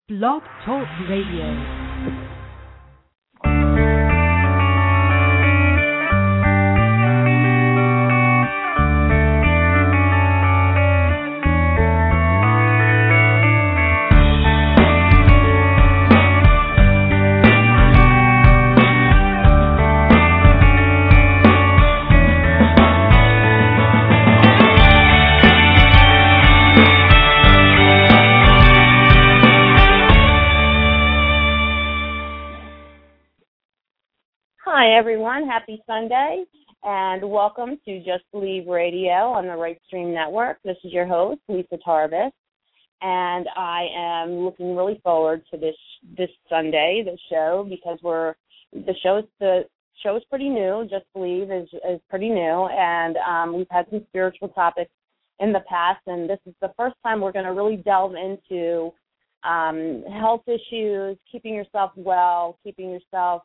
Blog Talk Radio. Hi, everyone. Happy Sunday, and welcome to Just Believe Radio on the Right Stream Network. This is your host, Lisa Tarvis, and I am looking really forward to this Sunday, the show, because the show is pretty new. Just Believe is pretty new, and we've had some spiritual topics in the past, and this is the first time we're going to really delve into health issues, keeping yourself well, keeping yourself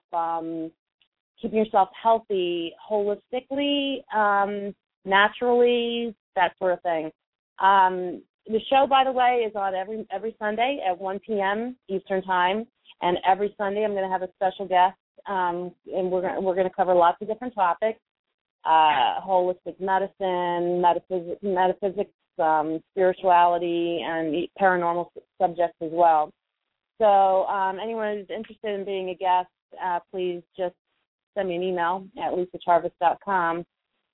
healthy holistically, naturally, that sort of thing. The show, by the way, is on every Sunday at 1 p.m. Eastern Time, and every Sunday I'm going to have a special guest, and we're going to cover lots of different topics: holistic medicine, metaphysics, spirituality, and paranormal subjects as well. So anyone who's interested in being a guest, please just send me an email at lisatarvis.com,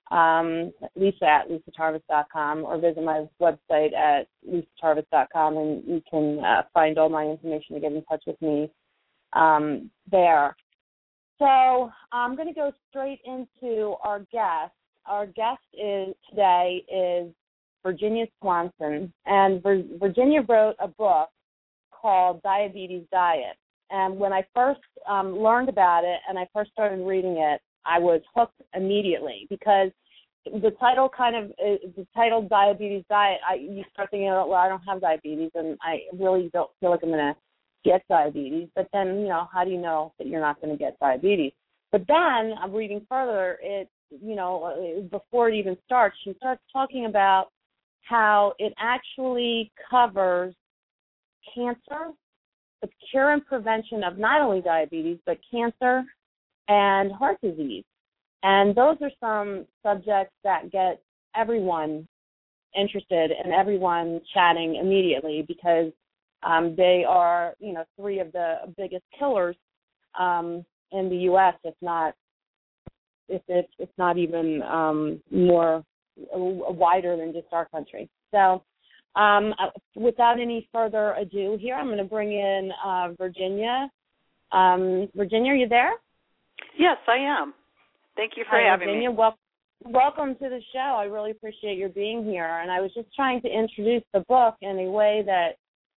lisa@lisatarvis.com, or visit my website at lisatarvis.com, and you can find all my information to get in touch with me there. So I'm going to go straight into our guest. Our guest today is Virginia Swanson, and Virginia wrote a book called Diabetes Diet. And when I first learned about it and I first started reading it, I was hooked immediately, because the title Diabetes Diet, you start thinking, well, I don't have diabetes, and I really don't feel like I'm going to get diabetes. But then, how do you know that you're not going to get diabetes? But then I'm reading further. Before it even starts, she starts talking about how it actually covers cancer, the cure and prevention of not only diabetes, but cancer and heart disease. And those are some subjects that get everyone interested and everyone chatting immediately, because they are, three of the biggest killers in the U.S., if it's not even more wider than just our country. So without any further ado here, I'm going to bring in Virginia. Virginia, are you there? Yes, I am. Thank you for having Virginia. me. Welcome to the show. I really appreciate your being here. And I was just trying to introduce the book in a way that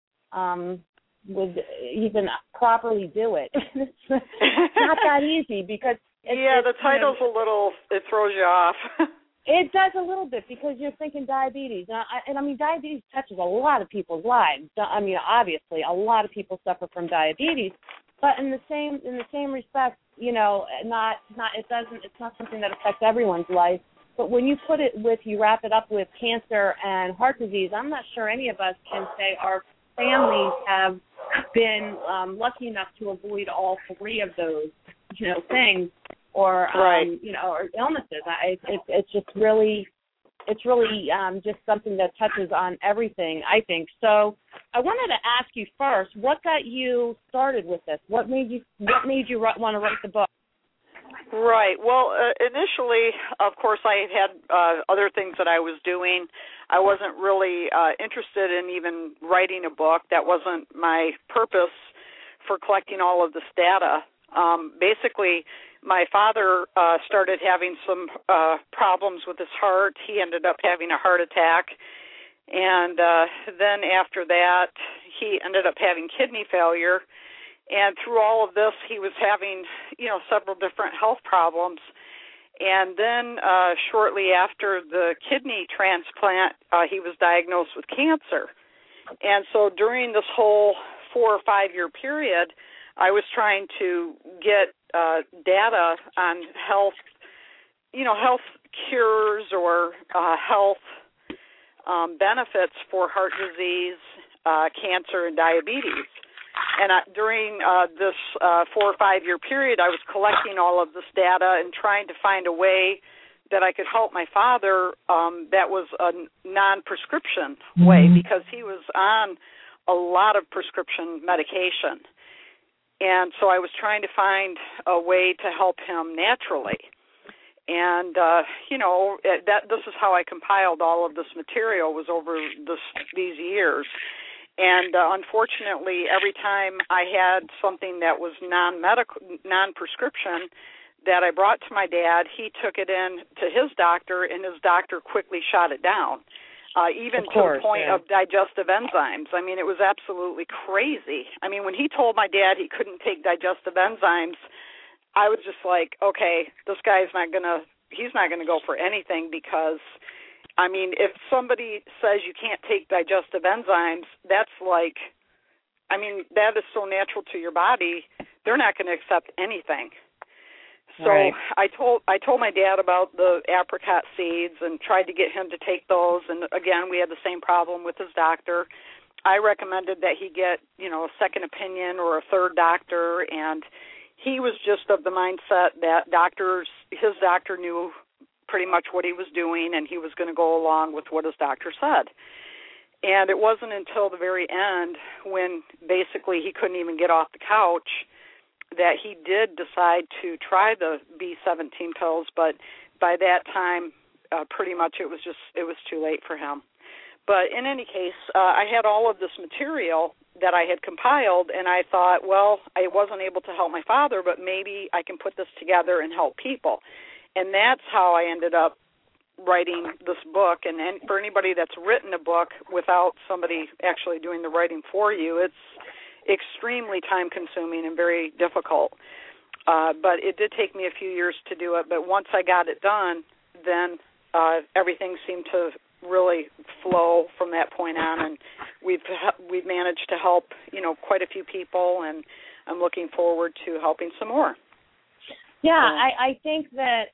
would even properly do it. It's not that easy, because the title's a little, it throws you off. It does a little bit, because you're thinking diabetes. And diabetes touches a lot of people's lives. Obviously, a lot of people suffer from diabetes, but in the same respect, it's not something that affects everyone's life. But when you wrap it up with cancer and heart disease, I'm not sure any of us can say our families have been lucky enough to avoid all three of those, things. Or right. Or illnesses. It's really just something that touches on everything, I think. So I wanted to ask you first, what got you started with this? What made you want to write the book? Right. Well, initially, of course, I had other things that I was doing. I wasn't really interested in even writing a book. That wasn't my purpose for collecting all of this data. Basically, my father started having some problems with his heart. He ended up having a heart attack. And then after that, he ended up having kidney failure. And through all of this, he was having, several different health problems. And then shortly after the kidney transplant, he was diagnosed with cancer. And so during this whole 4 or 5 year period, I was trying to get data on health cures or health benefits for heart disease, cancer, and diabetes. during this 4 or 5 year period, I was collecting all of this data and trying to find a way that I could help my father that was a non-prescription way, because he was on a lot of prescription medication. And so I was trying to find a way to help him naturally. And, this is how I compiled all of this material, was over these years. And unfortunately, every time I had something that was non-prescription that I brought to my dad, he took it in to his doctor, and his doctor quickly shot it down, even to the point of digestive enzymes. I mean, it was absolutely crazy. I mean, when he told my dad he couldn't take digestive enzymes, I was just like, okay, this guy's he's not going to go for anything, because I mean, if somebody says you can't take digestive enzymes, that's like, I mean, that is so natural to your body, they're not going to accept anything. So right. I told my dad about the apricot seeds and tried to get him to take those. And again, we had the same problem with his doctor. I recommended that he get, a second opinion or a third doctor, and he was just of the mindset that his doctor knew pretty much what he was doing, and he was going to go along with what his doctor said. And it wasn't until the very end, when basically he couldn't even get off the couch, that he did decide to try the B17 pills. But by that time, pretty much it was too late for him. But in any case, I had all of this material that I had compiled, and I thought, well, I wasn't able to help my father, but maybe I can put this together and help people. And that's how I ended up writing this book. And for anybody that's written a book without somebody actually doing the writing for you, it's extremely time-consuming and very difficult. But it did take me a few years to do it. But once I got it done, then everything seemed to really flow from that point on. And we've managed to help, quite a few people, and I'm looking forward to helping some more. Yeah, I think that,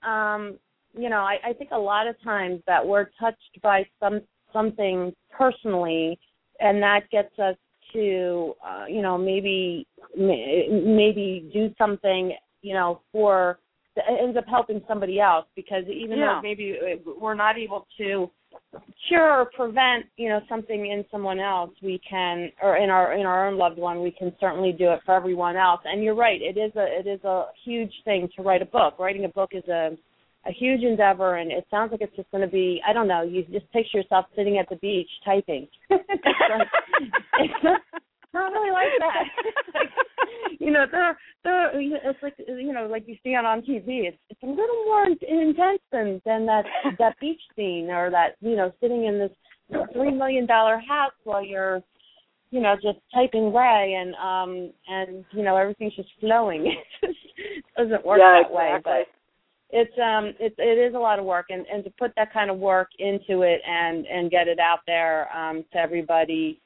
I think a lot of times that we're touched by something personally, and that gets us to, maybe do something, for, that ends up helping somebody else, because even though maybe we're not able to cure or prevent, something in someone else, we can, or in our own loved one, we can certainly do it for everyone else. And you're right, it is a huge thing to write a book. Writing a book is a huge endeavor, and it sounds like it's just going to be, I don't know, you just picture yourself sitting at the beach typing. It's not really like that. It's like, like you see on TV. It's a little more intense than that beach scene, or that, sitting in this $3 million house while you're, just typing away, and everything's just flowing. It just doesn't work that way, but it is a lot of work, and to put that kind of work into it and get it out there to everybody.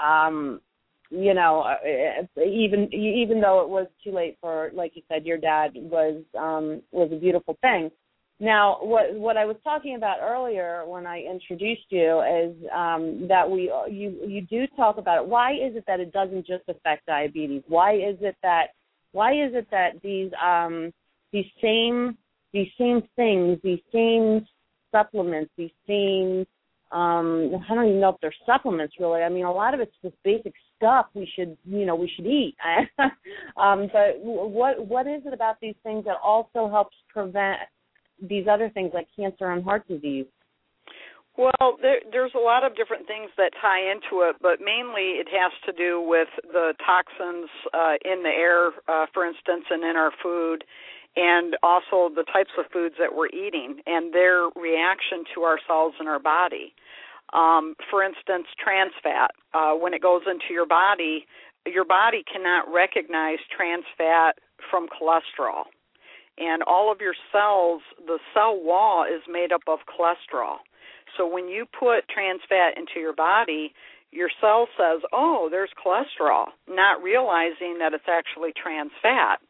Even though it was too late for, like you said, your dad, was a beautiful thing. Now, what I was talking about earlier when I introduced you is that you do talk about it. Why is it that it doesn't just affect diabetes? Why is it that these same things, these same supplements, these same I don't even know if they're supplements, really. I mean, a lot of it's just basic stuff we should eat. But what is it about these things that also helps prevent these other things like cancer and heart disease? Well, there's a lot of different things that tie into it, but mainly it has to do with the toxins in the air, for instance, and in our food, and also the types of foods that we're eating and their reaction to our cells in our body. For instance, trans fat, when it goes into your body cannot recognize trans fat from cholesterol. And all of your cells, the cell wall is made up of cholesterol. So when you put trans fat into your body, your cell says, oh, there's cholesterol, not realizing that it's actually trans fat.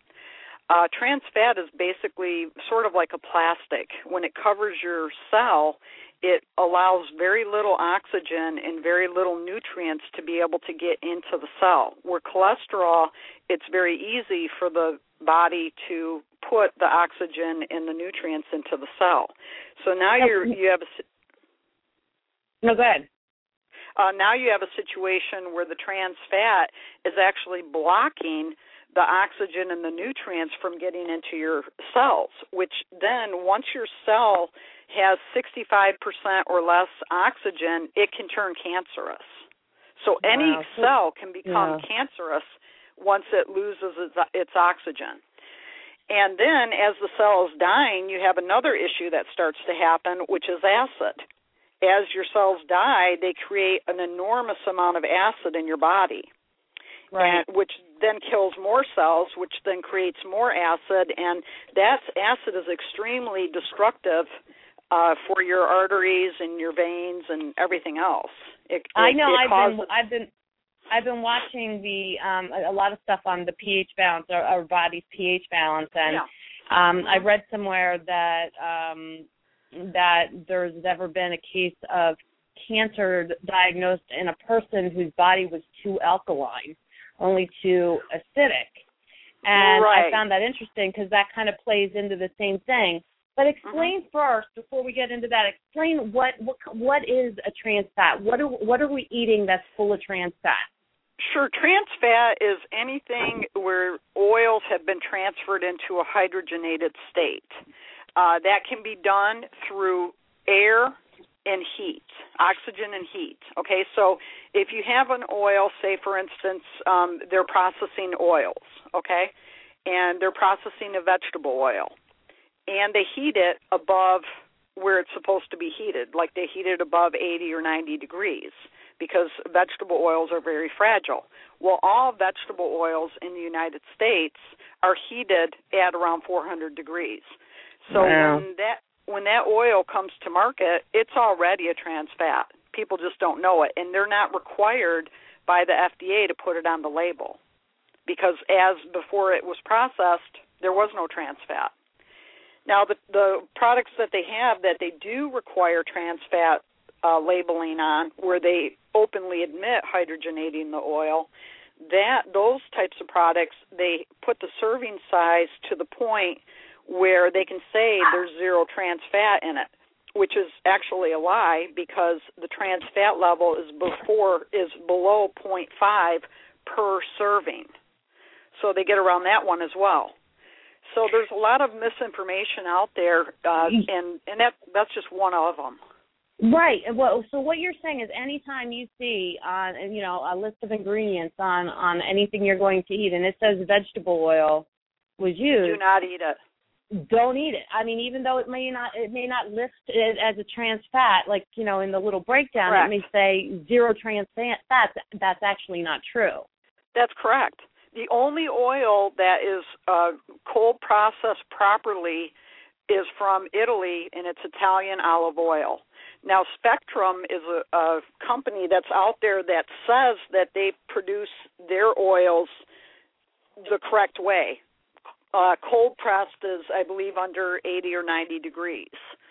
Trans fat is basically sort of like a plastic. When it covers your cell, it allows very little oxygen and very little nutrients to be able to get into the cell. Where cholesterol, it's very easy for the body to put the oxygen and the nutrients into the cell. So now you have a... No, go ahead. Now you have a situation where the trans fat is actually blocking the oxygen and the nutrients from getting into your cells, which then once your cell has 65% or less oxygen, it can turn cancerous. So any cell can become cancerous once it loses its oxygen. And then as the cell is dying, you have another issue that starts to happen, which is acid. As your cells die, they create an enormous amount of acid in your body, which then kills more cells, which then creates more acid, and that acid is extremely destructive for your arteries and your veins and everything else. I know. I've been watching a lot of stuff on the pH balance, our body's pH balance, and I read somewhere that there's never been a case of cancer diagnosed in a person whose body was too alkaline, only too acidic. And I found that interesting because that kind of plays into the same thing. But explain first, before we get into that, explain what is a trans fat? What are we eating that's full of trans fat? Sure. Trans fat is anything where oils have been transferred into a hydrogenated state. That can be done through air and heat, oxygen and heat. Okay, so if you have an oil, say for instance, they're processing oils, okay, and they're processing a vegetable oil, and they heat it above where it's supposed to be heated, like they heat it above 80 or 90 degrees, because vegetable oils are very fragile. Well, all vegetable oils in the United States are heated at around 400 degrees. So when that oil comes to market, it's already a trans fat. People just don't know it, and they're not required by the FDA to put it on the label, because as before it was processed, there was no trans fat. Now, the products that they have that they do require trans fat labeling on, where they openly admit hydrogenating the oil, those types of products, they put the serving size to the point where they can say there's zero trans fat in it, which is actually a lie, because the trans fat level is below 0.5 per serving. So they get around that one as well. So there's a lot of misinformation out there, and that's just one of them. Right. Well, so what you're saying is anytime you see a list of ingredients on anything you're going to eat, and it says vegetable oil was used, do not eat it. Don't eat it. I mean, even though it may not list it as a trans fat, like, in the little breakdown, correct. It may say zero trans fat. That's actually not true. That's correct. The only oil that is cold processed properly is from Italy, and it's Italian olive oil. Now, Spectrum is a company that's out there that says that they produce their oils the correct way. Cold pressed is, I believe, under 80 or 90 degrees.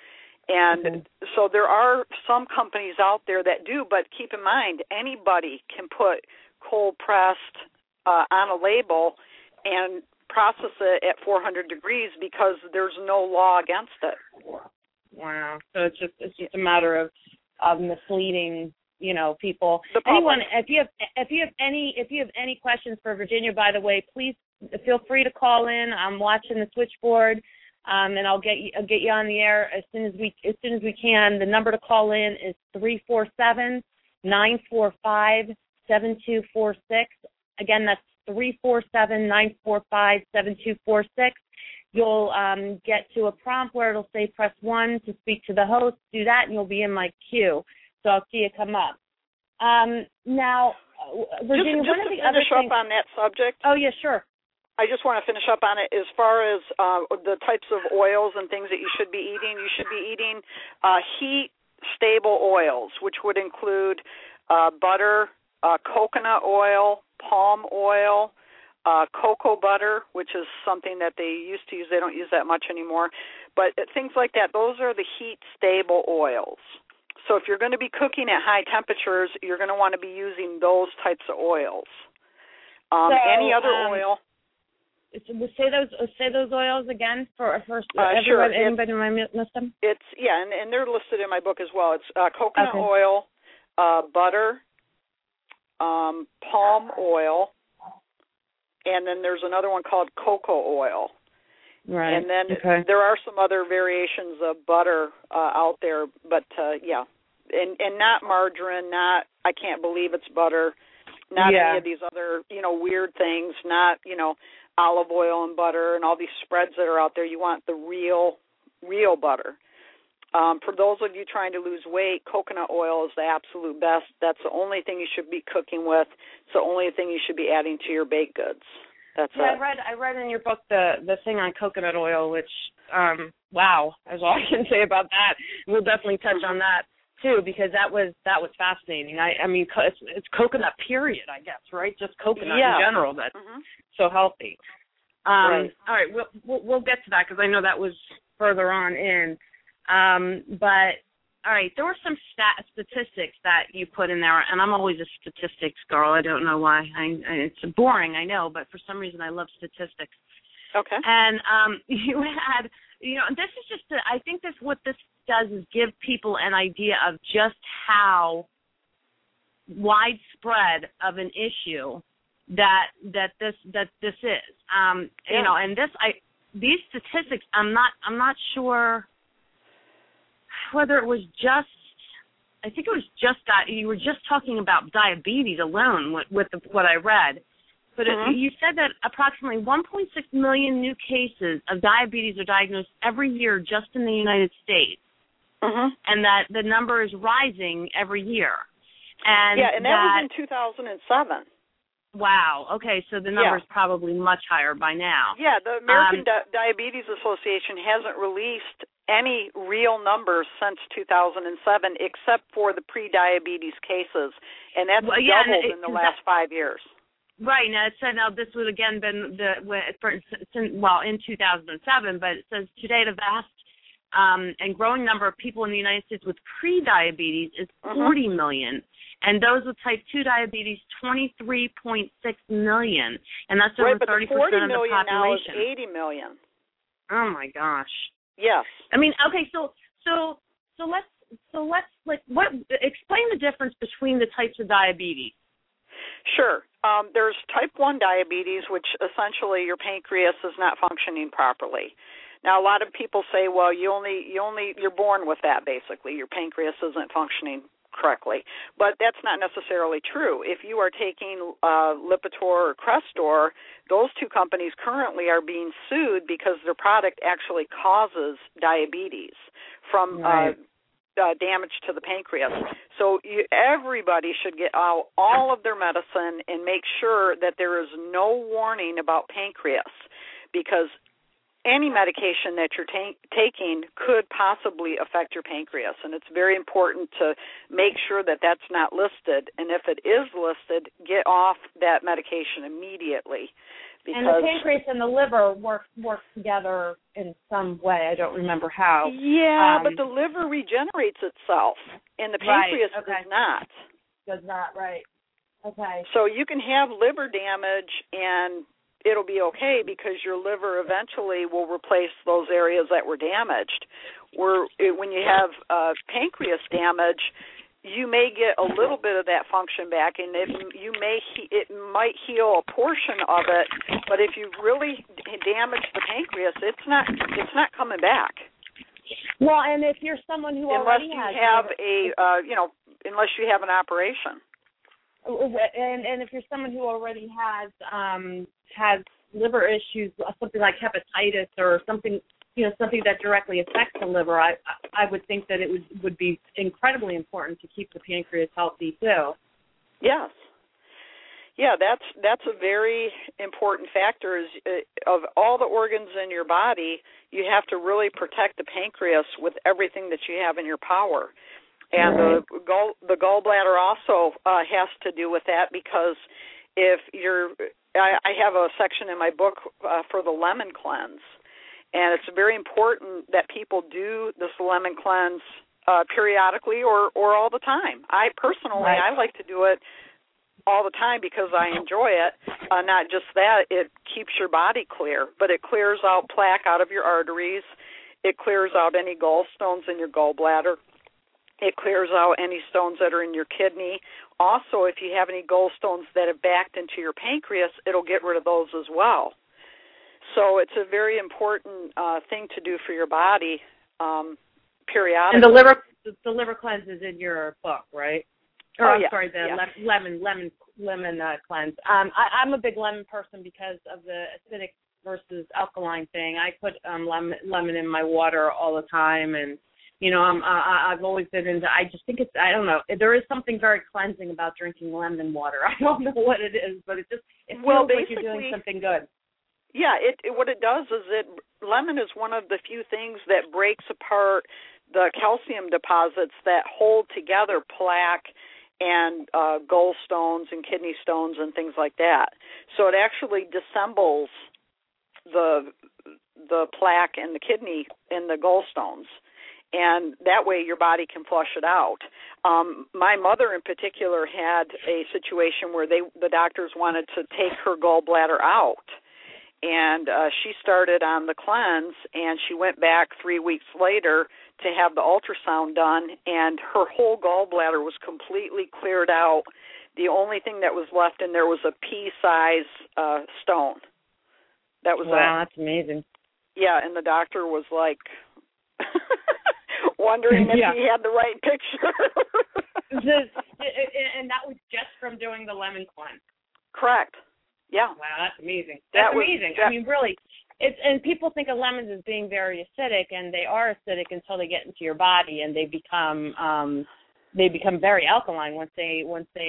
And so there are some companies out there that do, but keep in mind, anybody can put cold pressed on a label and process it at 400 degrees because there's no law against it. Wow. So it's just a matter of misleading, people. Anyone, if you have any questions for Virginia, by the way, please feel free to call in. I'm watching the switchboard, and I'll get you on the air as soon as we can. The number to call in is 347-945-7246. Again, that's 347-945-7246. You'll get to a prompt where it'll say press 1 to speak to the host. Do that, and you'll be in my queue. So I'll see you come up. Now, Virginia, just to finish up on that subject. Oh, yeah, sure. I just want to finish up on it as far as the types of oils and things that you should be eating. You should be eating heat-stable oils, which would include butter, coconut oil, palm oil, cocoa butter, which is something that they used to use. They don't use that much anymore. But things like that, those are the heat-stable oils. So if you're going to be cooking at high temperatures, you're going to want to be using those types of oils. Any other oil? Say those oils again for everyone. Sure. Anybody might miss them? It's and they're listed in my book as well. It's coconut oil, butter, palm oil, and then there's another one called cocoa oil. Right. And then there are some other variations of butter out there, but and not margarine, not I can't believe it's butter, not any of these other weird things, not olive oil and butter and all these spreads that are out there. You want the real butter. For those of you trying to lose weight, coconut oil is the absolute best. That's the only thing you should be cooking with. It's the only thing you should be adding to your baked goods. That's it. I read in your book the thing on coconut oil, which wow, that's all I can say about that. We'll definitely touch on that too, because that was fascinating. I mean, it's coconut period, I guess, right? Just coconut in general that's so healthy. Right. All right, we'll get to that because I know that was further on in. But all right, there were some statistics that you put in there, and I'm always a statistics girl. I don't know why. It's boring, I know, but for some reason I love statistics. Okay. And you had, this is just, I think what this does is give people an idea of just how widespread of an issue that this is. And these statistics, I'm not sure whether it was just, I think it was just that you were just talking about diabetes alone with what I read. But you said that approximately 1.6 million new cases of diabetes are diagnosed every year just in the United States, and that the number is rising every year. And that was in 2007. Wow. Okay, so the number is probably much higher by now. Yeah, the American Diabetes Association hasn't released any real numbers since 2007, except for the pre-diabetes cases, and that's doubled in the last 5 years. Right. Now, it said this would again been in 2007, but it says today the vast and growing number of people in the United States with pre-diabetes is 40 million, and those with type 2 diabetes, 23.6 million, and that's over 30% of the population. Now is 80 million. Oh my gosh. Yes. I mean, okay, so let's explain the difference between the types of diabetes. Sure. There's type 1 diabetes, which essentially your pancreas is not functioning properly. Now, a lot of people say, well, you're born with that, basically. Your pancreas isn't functioning correctly. But that's not necessarily true. If you are taking Lipitor or Crestor, those two companies currently are being sued because their product actually causes diabetes from damage to the pancreas. So everybody should get out all of their medicine and make sure that there is no warning about pancreas, because any medication that you're taking could possibly affect your pancreas, and it's very important to make sure that that's not listed. And if it is listed, get off that medication immediately. And the pancreas and the liver work together in some way. I don't remember how. Yeah, but the liver regenerates itself, and the pancreas does not. Does not, right. Okay. So you can have liver damage, and it'll be okay because your liver eventually will replace those areas that were damaged. When you have pancreas damage, you may get a little bit of that function back, and it might heal a portion of it. But if you really damage the pancreas, it's not coming back. Well, and if you're someone who unless you have an operation. And if you're someone who already has liver issues, something like hepatitis or something, something that directly affects the liver, I would think that it would be incredibly important to keep the pancreas healthy too. Yes. Yeah, that's a very important factor. Of all the organs in your body, you have to really protect the pancreas with everything that you have in your power. And the gallbladder also has to do with that, because if I have a section in my book for the lemon cleanse, and it's very important that people do this lemon cleanse periodically or all the time. I personally, I like to do it all the time because I enjoy it. Not just that, it keeps your body clear, but it clears out plaque out of your arteries. It clears out any gallstones in your gallbladder. It clears out any stones that are in your kidney. Also, if you have any gallstones that have backed into your pancreas, it'll get rid of those as well. So it's a very important thing to do for your body periodically. And the liver cleanse is in your book, right? Lemon cleanse. I'm a big lemon person because of the acidic versus alkaline thing. I put lemon in my water all the time, and I've always been into. I just think I don't know. There is something very cleansing about drinking lemon water. I don't know what it is, but it feels like you're doing something good. Yeah, what it does is lemon is one of the few things that breaks apart the calcium deposits that hold together plaque and gallstones and kidney stones and things like that. So it actually dissembles the plaque and the kidney and the gallstones, and that way your body can flush it out. My mother in particular had a situation where the doctors wanted to take her gallbladder out, and she started on the cleanse, and she went back 3 weeks later to have the ultrasound done, and her whole gallbladder was completely cleared out. The only thing that was left in there was a pea-size stone. That was wow, that's amazing. Yeah, and the doctor was like wondering if he had the right picture. And that was just from doing the lemon cleanse. Correct. Yeah. Wow, that's amazing. That's amazing. I mean, really, and people think of lemons as being very acidic, and they are acidic until they get into your body, and they become very alkaline once they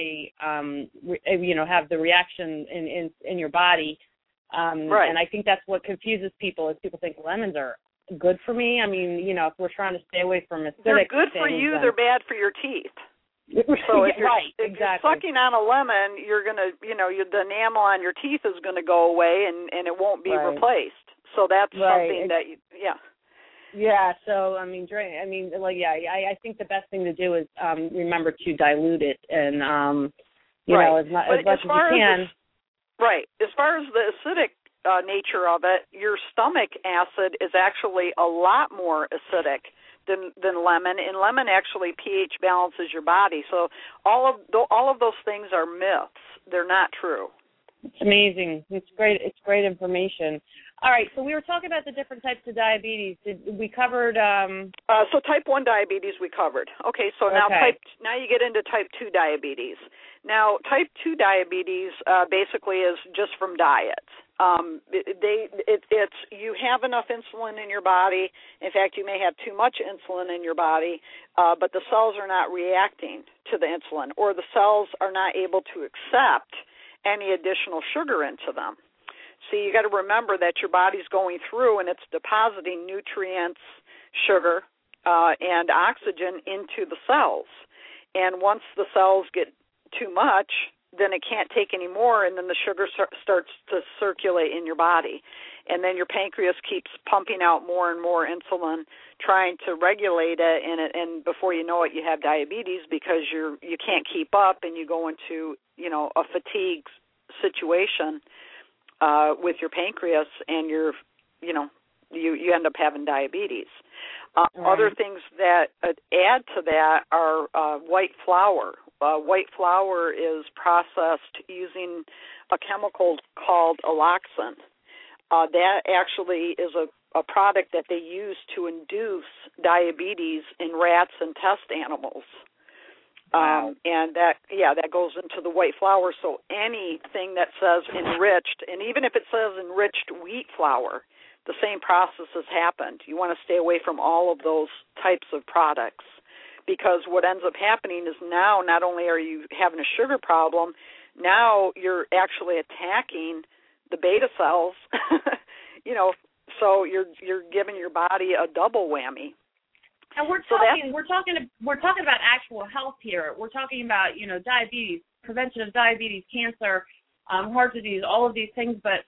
have the reaction in your body. Right. And I think that's what confuses people is people think lemons are good for me. I mean, if we're trying to stay away from acidic they're good for you. They're bad for your teeth. So if you're sucking on a lemon, you're gonna, the enamel on your teeth is going to go away, and it won't be replaced. So that's something that Yeah. So I think the best thing to do is remember to dilute it, and as much as you can. Right. As far as the acidic nature of it, your stomach acid is actually a lot more acidic than lemon, and lemon actually pH balances your body. So all of those things are myths. They're not true. It's amazing. It's great. It's great information. All right, so we were talking about the different types of diabetes. We covered. So type 1 diabetes we covered. Okay, so now you get into type 2 diabetes. Now type 2 diabetes basically is just from diet. It's you have enough insulin in your body. In fact, you may have too much insulin in your body, but the cells are not reacting to the insulin, or the cells are not able to accept any additional sugar into them. So you got to remember that your body's going through and it's depositing nutrients, sugar, and oxygen into the cells. And once the cells get too much, then it can't take any more, and then the sugar starts to circulate in your body. And then your pancreas keeps pumping out more and more insulin, trying to regulate it, and before you know it, you have diabetes because you can't keep up, and you go into a fatigue situation with your pancreas, and you end up having diabetes. Other things that add to that are white flour. White flour is processed using a chemical called alloxan. That actually is a product that they use to induce diabetes in rats and test animals. Wow. And that goes into the white flour. So anything that says enriched, and even if it says enriched wheat flour, the same process has happened. You want to stay away from all of those types of products, because what ends up happening is now not only are you having a sugar problem, now you're actually attacking the beta cells, so you're giving your body a double whammy. And we're talking about actual health here. We're talking about, diabetes, prevention of diabetes, cancer, heart disease, all of these things. But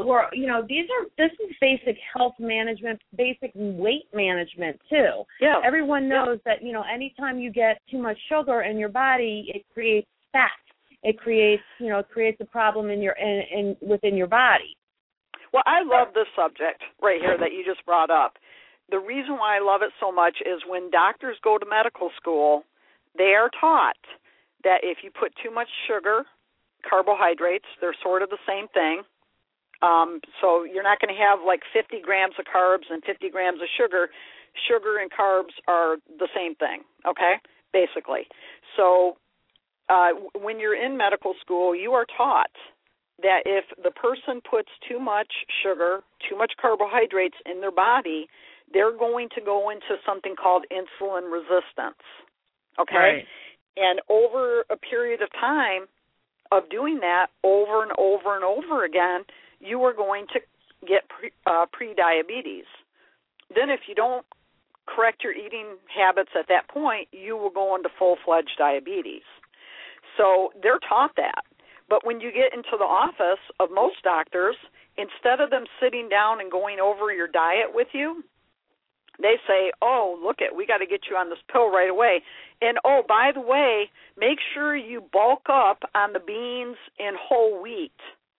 this is basic health management, basic weight management too. Yeah. Everyone knows that, anytime you get too much sugar in your body, it creates fat. It creates a problem within your body. Well, I love this subject right here that you just brought up. The reason why I love it so much is when doctors go to medical school, they are taught that if you put too much sugar, carbohydrates, they're sort of the same thing. So you're not going to have like 50 grams of carbs and 50 grams of sugar. Sugar and carbs are the same thing, okay, basically. So when you're in medical school, you are taught that if the person puts too much sugar, too much carbohydrates in their body, they're going to go into something called insulin resistance, okay? Right. And over a period of time of doing that over and over and over again, you are going to get pre-diabetes. Then if you don't correct your eating habits at that point, you will go into full-fledged diabetes. So they're taught that. But when you get into the office of most doctors, instead of them sitting down and going over your diet with you, they say, oh, we got to get you on this pill right away. And, oh, by the way, make sure you bulk up on the beans and whole wheat,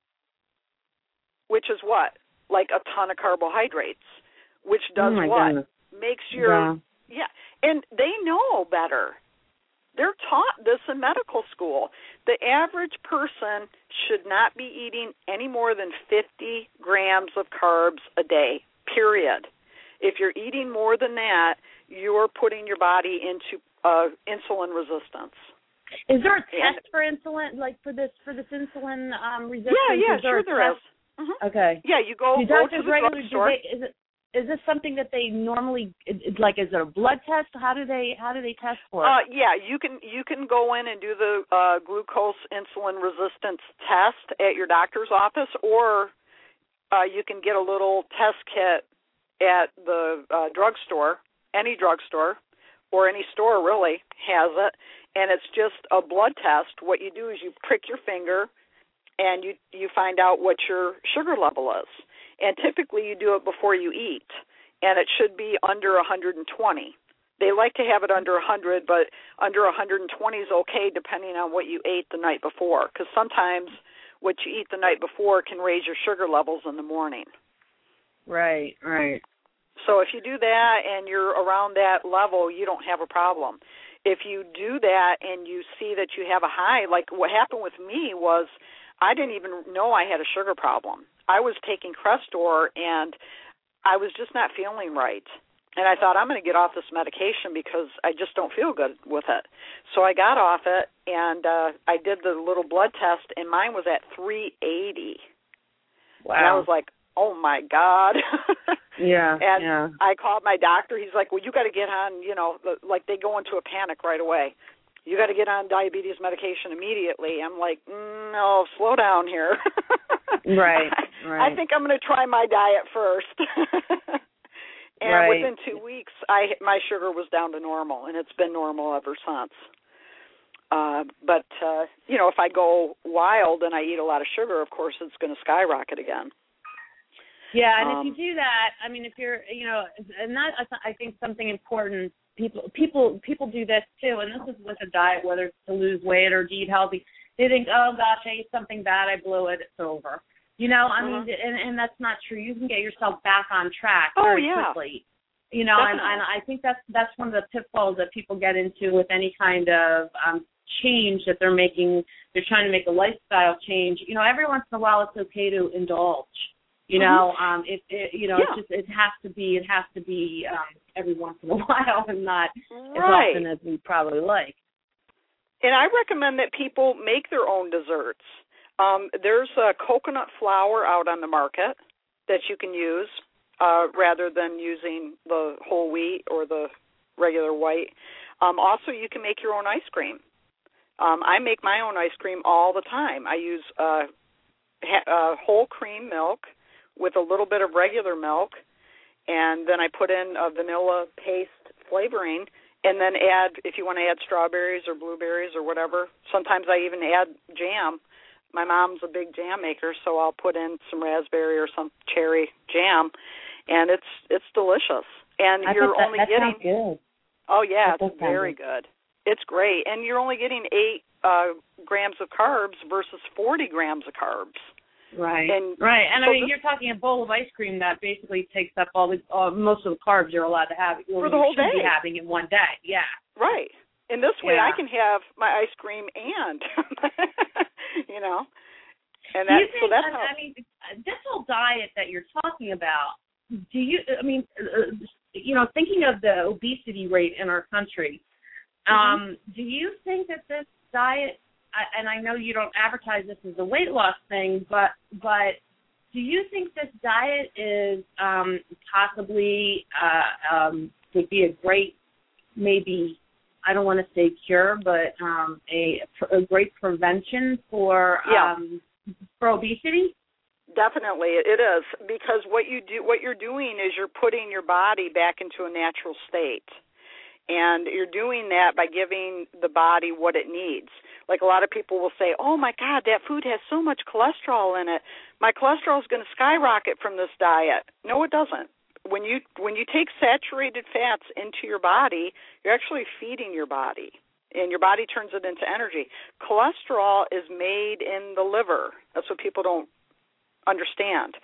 which is what? Like a ton of carbohydrates, which does what? Goodness. Makes your, and they know better. They're taught this in medical school. The average person should not be eating any more than 50 grams of carbs a day, period. If you're eating more than that, you're putting your body into insulin resistance. Is there a test for insulin, like for this insulin resistance? Yeah, sure there is. Mm-hmm. Okay. Yeah, you go to the drugstore. Is this something that they normally like? Is it a blood test? How do they test for it? Yeah, you can go in and do the glucose insulin resistance test at your doctor's office, or you can get a little test kit at the drugstore. Any drugstore or any store really has it, and it's just a blood test. What you do is you prick your finger, and you find out what your sugar level is. And typically you do it before you eat, and it should be under 120. They like to have it under 100, but under 120 is okay depending on what you ate the night before, because sometimes what you eat the night before can raise your sugar levels in the morning. Right. So if you do that and you're around that level, you don't have a problem. If you do that and you see that you have a high, like what happened with me was I didn't even know I had a sugar problem. I was taking Crestor, and I was just not feeling right. And I thought, I'm going to get off this medication because I just don't feel good with it. So I got off it, and I did the little blood test, and mine was at 380. Wow. And I was like, oh, my God. Yeah. And I called my doctor. He's like, well, you got to get on, like they go into a panic right away. You got to get on diabetes medication immediately. I'm like, no, slow down here. Right. I think I'm going to try my diet first. And within 2 weeks, my sugar was down to normal, and it's been normal ever since. But if I go wild and I eat a lot of sugar, of course, it's going to skyrocket again. Yeah, and if you do that, I mean, if you're, and that I think something important. People do this too, and this is with a diet, whether it's to lose weight or to eat healthy. They think, oh gosh, I ate something bad, I blew it, it's over. I mean, and that's not true. You can get yourself back on track very quickly. And I think that's one of the pitfalls that people get into with any kind of change that they're making. They're trying to make a lifestyle change. Every once in a while, it's okay to indulge. It has to be every once in a while and not as often as we probably like. And I recommend that people make their own desserts. There's coconut flour out on the market that you can use rather than using the whole wheat or the regular white. Also, you can make your own ice cream. I make my own ice cream all the time. I use whole cream milk with a little bit of regular milk, and then I put in a vanilla paste flavoring, and then add, if you want to add strawberries or blueberries or whatever. Sometimes I even add jam my mom's a big jam maker, so I'll put in some raspberry or some cherry jam, and it's delicious. And you're only getting. Sounds good. Oh yeah, it's very good. It's great, and you're only getting 8 grams of carbs versus 40 grams of carbs. Right. And so I mean, you're talking a bowl of ice cream that basically takes up most of the carbs you're allowed to have. For the whole day. Be having in one day. Yeah. Right. In this way, I can have my ice cream and, you know. And do you think, I mean, this whole diet that you're talking about, do you, I mean, you know, thinking of the obesity rate in our country, do you think that this diet, and I know you don't advertise this as a weight loss thing, but do you think this diet is possibly would be a great, maybe, I don't want to say cure, but a great prevention for obesity? Definitely, it is, because what you're doing is you're putting your body back into a natural state. And you're doing that by giving the body what it needs. Like a lot of people will say, oh, my God, that food has so much cholesterol in it. My cholesterol is going to skyrocket from this diet. No, it doesn't. When you take saturated fats into your body, you're actually feeding your body, and your body turns it into energy. Cholesterol is made in the liver. That's what people don't understand.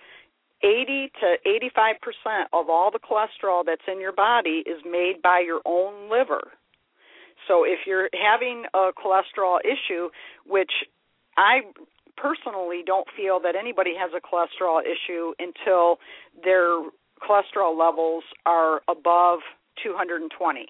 80 to 85% of all the cholesterol that's in your body is made by your own liver. So if you're having a cholesterol issue, which I personally don't feel that anybody has a cholesterol issue until their cholesterol levels are above 220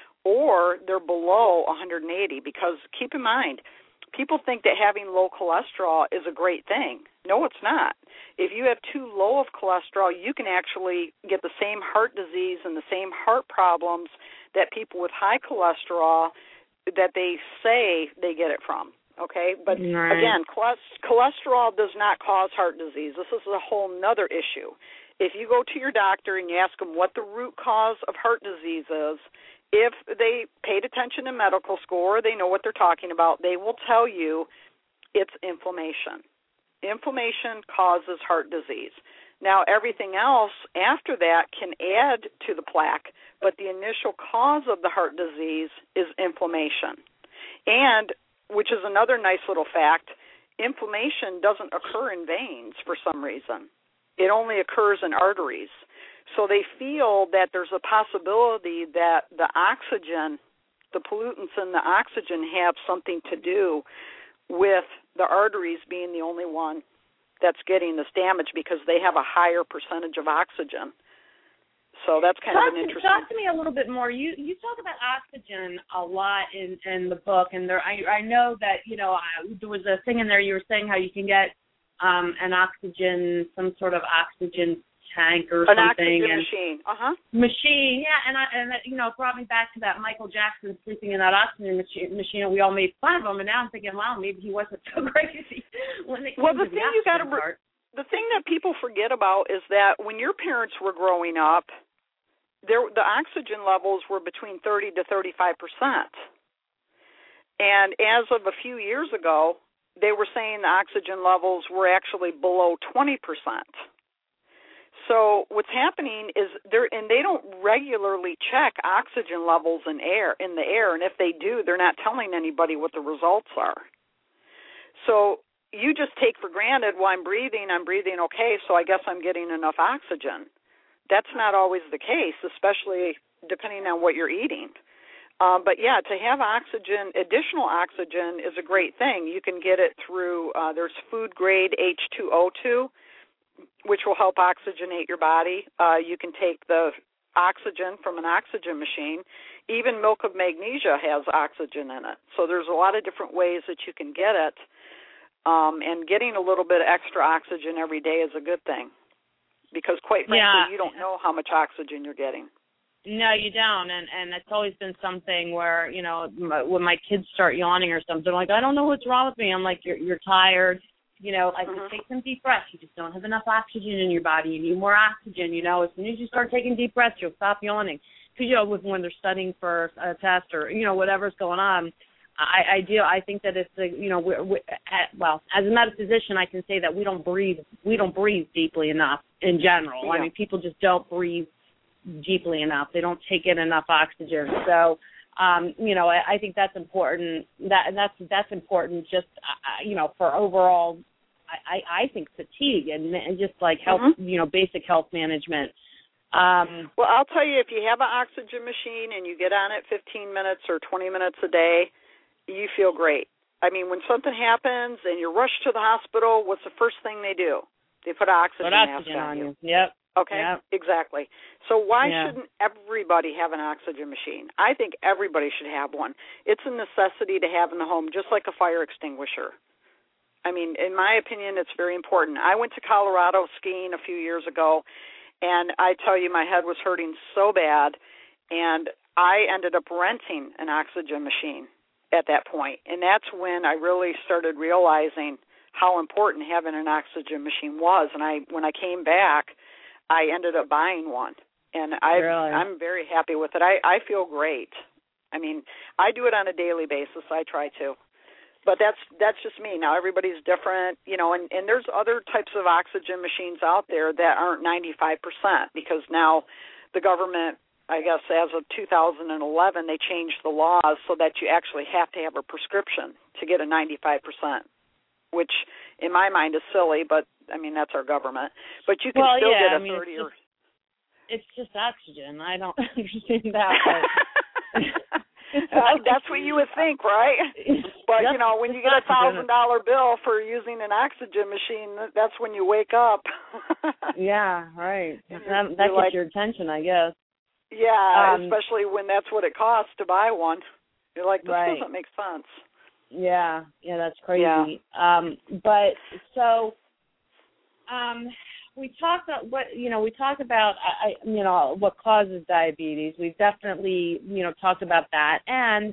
or they're below 180, because keep in mind, people think that having low cholesterol is a great thing. No, it's not. If you have too low of cholesterol, you can actually get the same heart disease and the same heart problems that people with high cholesterol that they say they get it from. Okay? But again, cholesterol does not cause heart disease. This is a whole nother issue. If you go to your doctor and you ask them what the root cause of heart disease is, if they paid attention in medical school or they know what they're talking about, they will tell you it's inflammation. Inflammation causes heart disease. Now, everything else after that can add to the plaque, but the initial cause of the heart disease is inflammation. And, which is another nice little fact, inflammation doesn't occur in veins for some reason. It only occurs in arteries. So they feel that there's a possibility that the oxygen, the pollutants in the oxygen, have something to do with the arteries being the only one that's getting this damage because they have a higher percentage of oxygen. So that's kind of an interesting. Talk to me a little bit more. You talk about oxygen a lot in the book, and there I know that there was a thing in there you were saying how you can get an oxygen, some sort of oxygen tank or an something. An oxygen machine. Machine, yeah, and that, it brought me back to that Michael Jackson sleeping in that oxygen machine, and we all made fun of him. And now I'm thinking, wow, maybe he wasn't so crazy when it came to the oxygen part. The thing that people forget about is that when your parents were growing up, the oxygen levels were between 30 to 35%. And as of a few years ago, they were saying the oxygen levels were actually below 20%. So what's happening is they don't regularly check oxygen levels in the air, and if they do, they're not telling anybody what the results are. So you just take for granted, well, I'm breathing okay, so I guess I'm getting enough oxygen. That's not always the case, especially depending on what you're eating. But yeah, to have additional oxygen is a great thing. You can get it through, there's food grade H2O2, which will help oxygenate your body. You can take the oxygen from an oxygen machine. Even milk of magnesia has oxygen in it. So there's a lot of different ways that you can get it. And getting a little bit of extra oxygen every day is a good thing. Because quite frankly, you don't know how much oxygen you're getting. No, you don't, and it's always been something where, when my kids start yawning or something, like, I don't know what's wrong with me. I'm like, you're tired. I could take some deep breaths. You just don't have enough oxygen in your body. You need more oxygen. As soon as you start taking deep breaths, you'll stop yawning. Because, when they're studying for a test or, whatever's going on, I do. I think that it's well, as a metaphysician, I can say that we don't breathe deeply enough in general. Yeah. I mean, people just don't breathe deeply enough. They don't take in enough oxygen. So, I think that's important. That's important. Just for overall, I think fatigue and just like health, basic health management. Well, I'll tell you, if you have an oxygen machine and you get on it 15 minutes or 20 minutes a day, you feel great. I mean, when something happens and you're rushed to the hospital, what's the first thing they do? They put an oxygen mask on you. Yep. Okay, yep. Exactly. So why shouldn't everybody have an oxygen machine? I think everybody should have one. It's a necessity to have in the home, just like a fire extinguisher. I mean, in my opinion, it's very important. I went to Colorado skiing a few years ago, and I tell you, my head was hurting so bad, and I ended up renting an oxygen machine at that point. And that's when I really started realizing how important having an oxygen machine was. And when I came back, I ended up buying one. And I'm very happy with it. I feel great. I mean, I do it on a daily basis. I try to. But that's just me. Now, everybody's different, and there's other types of oxygen machines out there that aren't 95%, because now the government, I guess as of 2011, they changed the laws so that you actually have to have a prescription to get a 95%, which in my mind is silly, but, I mean, that's our government. But you can still get a 30 or... It's just oxygen. I don't understand that, but... That's what you would think, right? But, when you get a $1,000 bill for using an oxygen machine, that's when you wake up. Yeah, right. That gets your attention, I guess. Yeah, especially when that's what it costs to buy one. You're like, this doesn't make sense. Yeah, that's crazy. Yeah. But so, we talked about what causes diabetes. We've definitely talked about that, and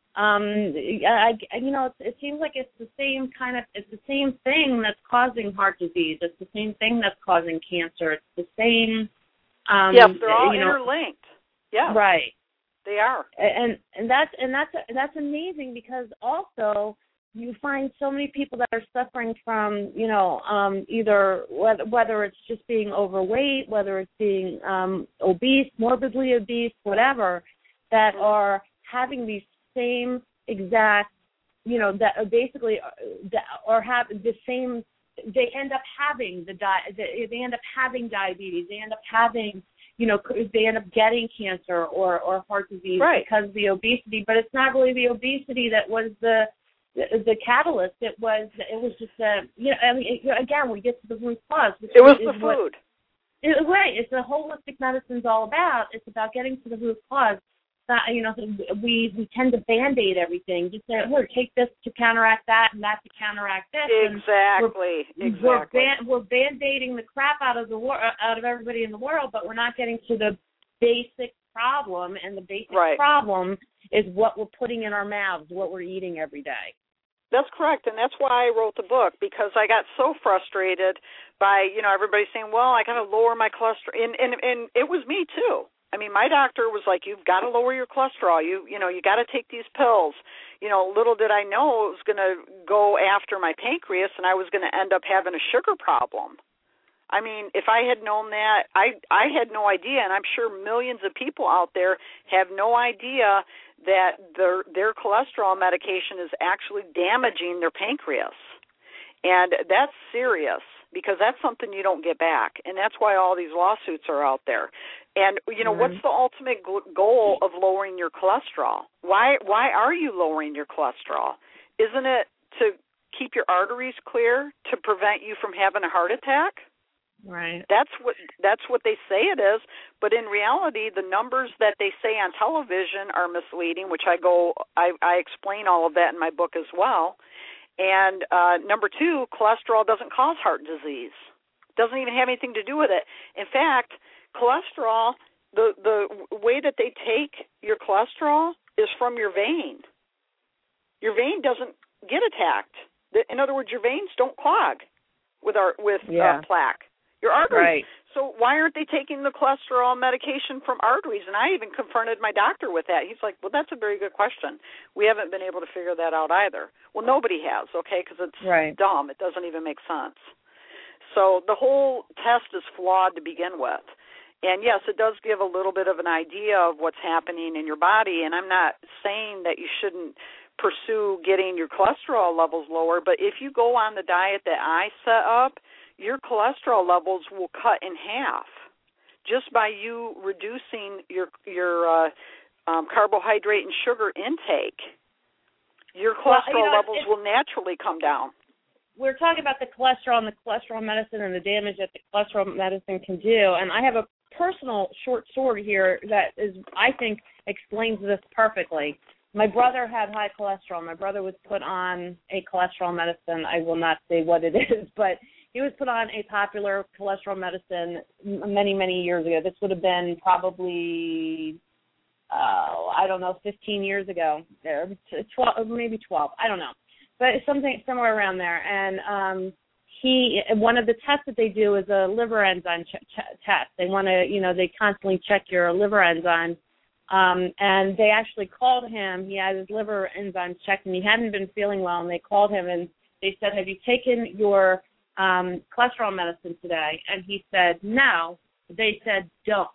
it seems like it's the same thing that's causing heart disease. It's the same thing that's causing cancer. It's the same. Yes, they're all interlinked. Yeah, right. They are, and that's amazing, because also you find so many people that are suffering from either whether it's just being overweight, whether it's being obese, morbidly obese, whatever, that are having these same exact that basically or have the same. They end up having they end up having diabetes. They end up having they end up getting cancer or heart disease because of the obesity. But it's not really the obesity that was the catalyst. It was just again, we get to the root cause. It was the food. Right. It's what holistic medicine's all about. It's about getting to the root cause. We tend to Band-Aid everything. Just say, here, take this to counteract that and that to counteract this. Exactly. We're Band-Aiding the crap out of everybody in the world, but we're not getting to the basic problem, and the basic problem is what we're putting in our mouths, what we're eating every day. That's correct, and that's why I wrote the book, because I got so frustrated by, everybody saying, well, I got to lower my cholesterol, and it was me too. I mean, my doctor was like, you've got to lower your cholesterol. You got to take these pills. Little did I know it was going to go after my pancreas, and I was going to end up having a sugar problem. I mean, if I had known that, I had no idea, and I'm sure millions of people out there have no idea that their cholesterol medication is actually damaging their pancreas. And that's serious, because that's something you don't get back, and that's why all these lawsuits are out there. And, what's the ultimate goal of lowering your cholesterol? Why are you lowering your cholesterol? Isn't it to keep your arteries clear, to prevent you from having a heart attack? Right. That's what they say it is, but in reality, the numbers that they say on television are misleading, which I explain all of that in my book as well. And number two, cholesterol doesn't cause heart disease. It doesn't even have anything to do with it. In fact, cholesterol, the way that they take your cholesterol is from your vein. Your vein doesn't get attacked. In other words, your veins don't clog with plaque. Your arteries. Right. so why aren't they taking the cholesterol medication from arteries? And I even confronted my doctor with that. He's like, well, that's a very good question. We haven't been able to figure that out either. Well, nobody has, okay, because it's dumb. It doesn't even make sense. So the whole test is flawed to begin with. And, yes, it does give a little bit of an idea of what's happening in your body, and I'm not saying that you shouldn't pursue getting your cholesterol levels lower, but if you go on the diet that I set up, your cholesterol levels will cut in half just by you reducing your carbohydrate and sugar intake. Your cholesterol levels will naturally come down. We're talking about the cholesterol and the cholesterol medicine and the damage that the cholesterol medicine can do, and I have a personal short story here that is, I think, explains this perfectly. My brother had high cholesterol. My brother was put on a cholesterol medicine. I will not say what it is, but he was put on a popular cholesterol medicine many, many years ago. This would have been probably, 15 years ago, 12, maybe 12. I don't know, but something somewhere around there. And one of the tests that they do is a liver enzyme test. They want to, they constantly check your liver enzymes. And they actually called him. He had his liver enzymes checked, and he hadn't been feeling well. And they called him, and they said, have you taken your cholesterol medicine today? And he said, no. They said, don't.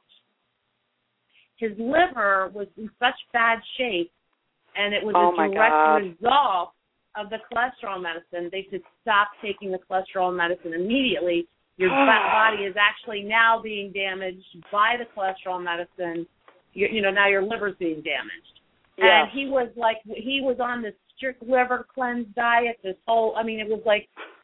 His liver was in such bad shape, and it was a direct result of the cholesterol medicine. They said, stop taking the cholesterol medicine immediately. Your body is actually now being damaged by the cholesterol medicine. Now your liver's being damaged. Yeah. And he was on this strict liver cleanse diet, it was like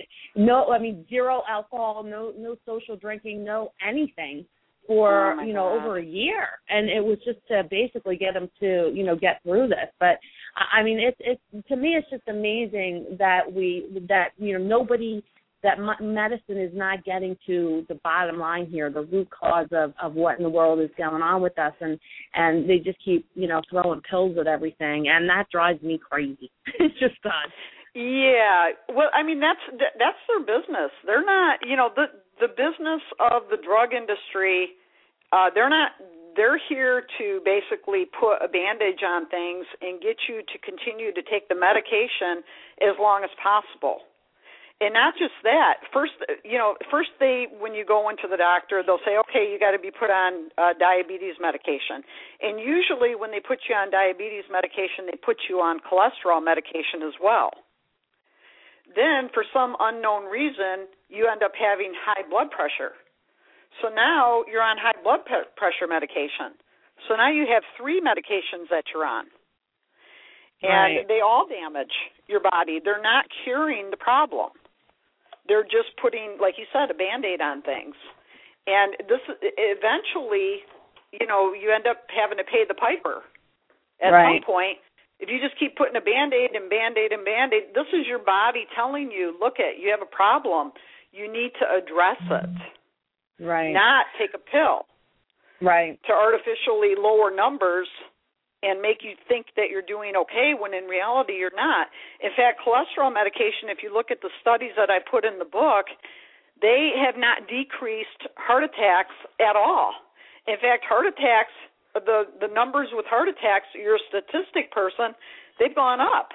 zero alcohol, no social drinking, no anything for, over a year. And it was just to basically get him to, get through this. But I mean, it's to me, it's just amazing that nobody, that medicine is not getting to the bottom line here, the root cause of what in the world is going on with us, and they just keep, throwing pills at everything, and that drives me crazy. It's just done. Yeah, well, I mean, that's their business. They're not, the business of the drug industry, they're here to basically put a bandage on things and get you to continue to take the medication as long as possible. And not just that. First they, when you go into the doctor, they'll say, okay, you got to be put on diabetes medication. And usually when they put you on diabetes medication, they put you on cholesterol medication as well. Then for some unknown reason, you end up having high blood pressure. So now you're on high blood pressure medication. So now you have 3 medications that you're on. And they all damage your body. They're not curing the problem. They're just putting, like you said, a Band-Aid on things. And this eventually, you end up having to pay the piper at some point. If you just keep putting a Band-Aid and Band-Aid and Band-Aid, this is your body telling you, look, you have a problem. You need to address it. Right. Not take a pill. Right. To artificially lower numbers and make you think that you're doing okay when in reality you're not. In fact, cholesterol medication, if you look at the studies that I put in the book, they have not decreased heart attacks at all. In fact, heart attacks, the numbers with heart attacks, you're a statistic person, they've gone up.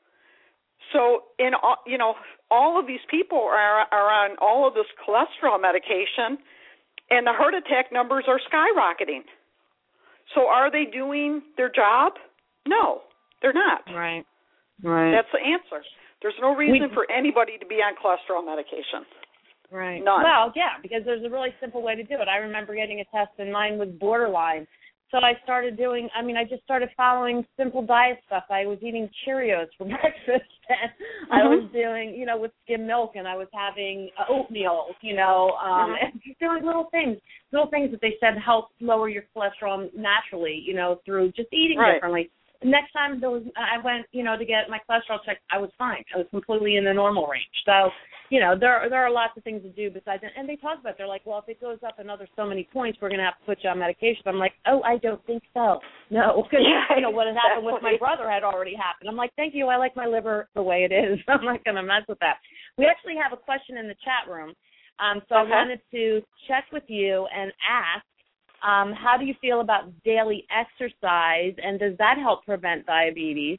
So all of these people are on all of this cholesterol medication, and the heart attack numbers are skyrocketing. So are they doing their job? No, they're not. Right. That's the answer. There's no reason for anybody to be on cholesterol medication. Right. None. Well, yeah, because there's a really simple way to do it. I remember getting a test and mine was borderline. So I just started following simple diet stuff. I was eating Cheerios for breakfast, and I was doing, with skim milk, and I was having oatmeal, and just doing little things that they said help lower your cholesterol naturally, through just eating differently. The next time I went, to get my cholesterol checked, I was fine. I was completely in the normal range. So, there are lots of things to do besides that. And they talk about, they're like, well, if it goes up another so many points, we're going to have to put you on medication. I'm like, oh, I don't think so. No, because, what had happened with my brother had already happened. I'm like, thank you. I like my liver the way it is. I'm not going to mess with that. We actually have a question in the chat room. So I wanted to check with you and ask, how do you feel about daily exercise, and does that help prevent diabetes?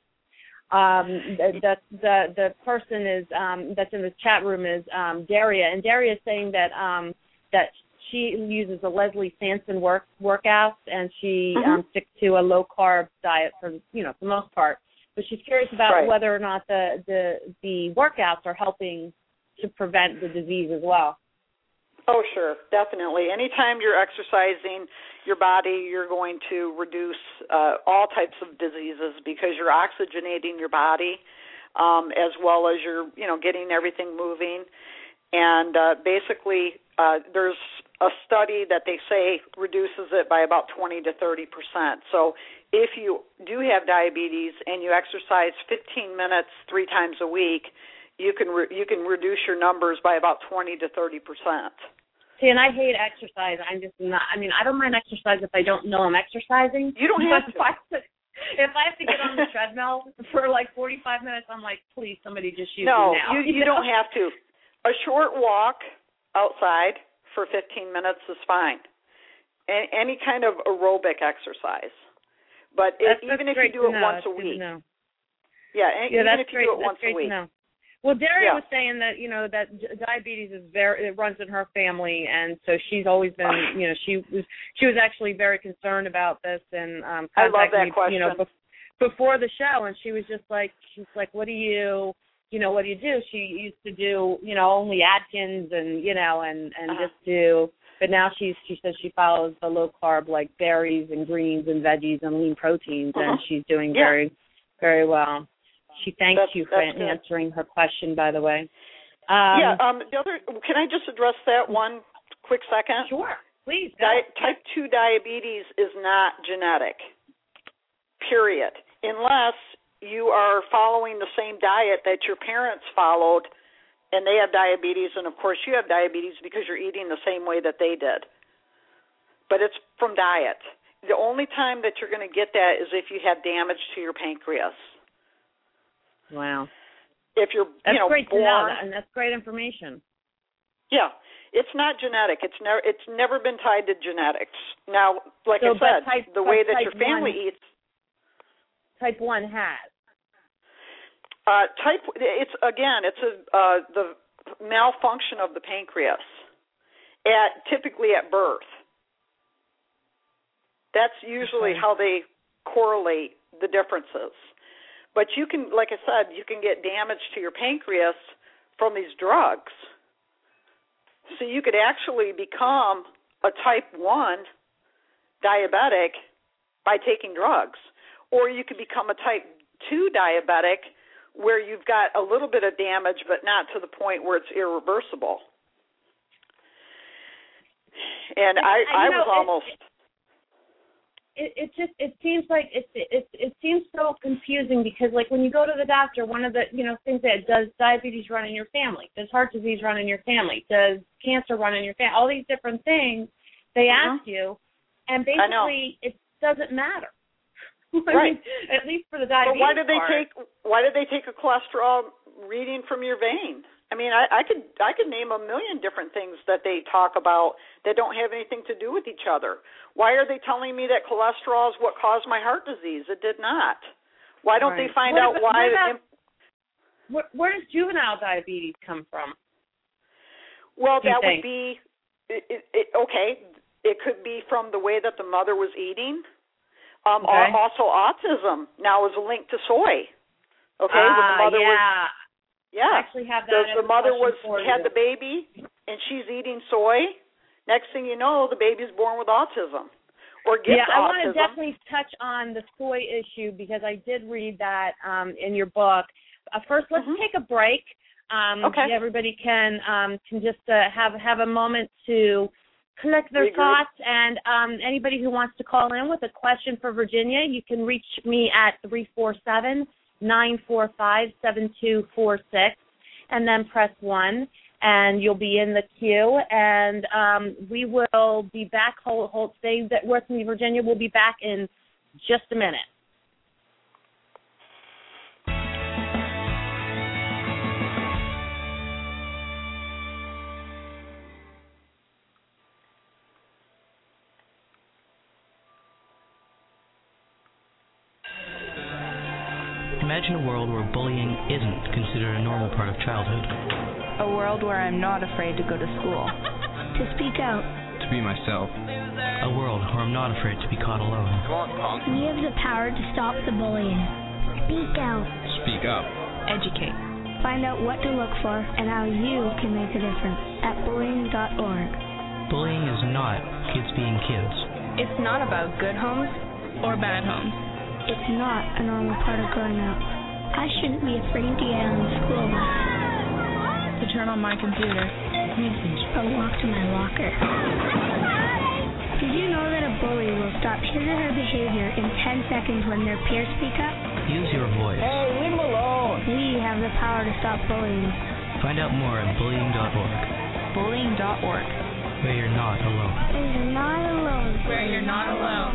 The person is that's in the chat room is Daria, and Daria is saying that that she uses the Leslie Sanson workouts, and she sticks to a low carb diet for the most part. But she's curious about whether or not the workouts are helping to prevent the disease as well. Oh, sure, definitely. Anytime you're exercising your body, you're going to reduce all types of diseases because you're oxygenating your body as well as you're, getting everything moving. And basically, there's a study that they say reduces it by about 20 to 30%. So if you do have diabetes and you exercise 15 minutes 3 times a week, you can reduce your numbers by about 20 to 30%. See, and I hate exercise. I'm just not. I mean, I don't mind exercise if I don't know I'm exercising. You don't have to. If I have to get on the treadmill for like 45 minutes, I'm like, please, somebody just shoot me now. No, you don't have to. A short walk outside for 15 minutes is fine. Any kind of aerobic exercise. But even if you do it once a week. Yeah, even if you do it once a week. Well, Daria was saying that that diabetes it runs in her family, and so she's always been she was actually very concerned about this and I love that me question. Before the show, and she's like what do you do? She used to do only Atkins and just do, but now she says she follows the low carb like berries and greens and veggies and lean proteins, and she's doing very, very well. She thanks you for answering her question, by the way. The other, can I just address that one quick second? Sure, please. Type 2 diabetes is not genetic, period, unless you are following the same diet that your parents followed and they have diabetes, and, of course, you have diabetes because you're eating the same way that they did. But it's from diet. The only time that you're going to get that is if you have damage to your pancreas. Wow. If you're, that's great born, to know, and that's great information. Yeah, it's not genetic. It's never been tied to genetics. Now, like I said, the way that your family eats. Type 1 has. It's the malfunction of the pancreas typically at birth. That's usually how they correlate the differences. But you can, like I said, you can get damage to your pancreas from these drugs. So you could actually become a type 1 diabetic by taking drugs. Or you could become a type 2 diabetic where you've got a little bit of damage but not to the point where it's irreversible. And I was almost... It seems like it seems so confusing because like when you go to the doctor, one of the things that does diabetes run in your family? Does heart disease run in your family? Does cancer run in your family? All these different things they ask you, and basically it doesn't matter. Right. At least for the diabetes. But why did they take a cholesterol reading from your vein? I mean, I could name a million different things that they talk about that don't have anything to do with each other. Why are they telling me that cholesterol is what caused my heart disease? It did not. Why don't they find out why? Where does juvenile diabetes come from? Well, that would be okay. It could be from the way that the mother was eating. Also, autism now is linked to soy. Okay, when the mother was. Yeah, I actually have that. The mother had the baby, and she's eating soy. Next thing you know, the baby's born with autism or gets autism. I want to definitely touch on the soy issue because I did read that in your book. First, let's take a break. Okay. Everybody can just have a moment to collect their thoughts, and anybody who wants to call in with a question for Virginia, you can reach me at 347-945-7246, and then press 1, and you'll be in the queue, and we will be back. Stay with me, Virginia. We'll be back in just a minute. Imagine a world where bullying isn't considered a normal part of childhood. A world where I'm not afraid to go to school. To speak out. To be myself. A world where I'm not afraid to be caught alone. Come on, punk. We have the power to stop the bullying. Speak out. Speak up. Educate. Find out what to look for and how you can make a difference at bullying.org. Bullying is not kids being kids. It's not about good homes or bad homes. It's not a normal part of growing up. I shouldn't be afraid to get on the school bus. To turn on my computer. Or walk to my locker. Did you know that a bully will stop his or her behavior in 10 seconds when their peers speak up? Use your voice. Hey, leave them alone. We have the power to stop bullying. Find out more at bullying.org. Bullying.org. Where you're not alone. Where you're not alone. Where you're not alone.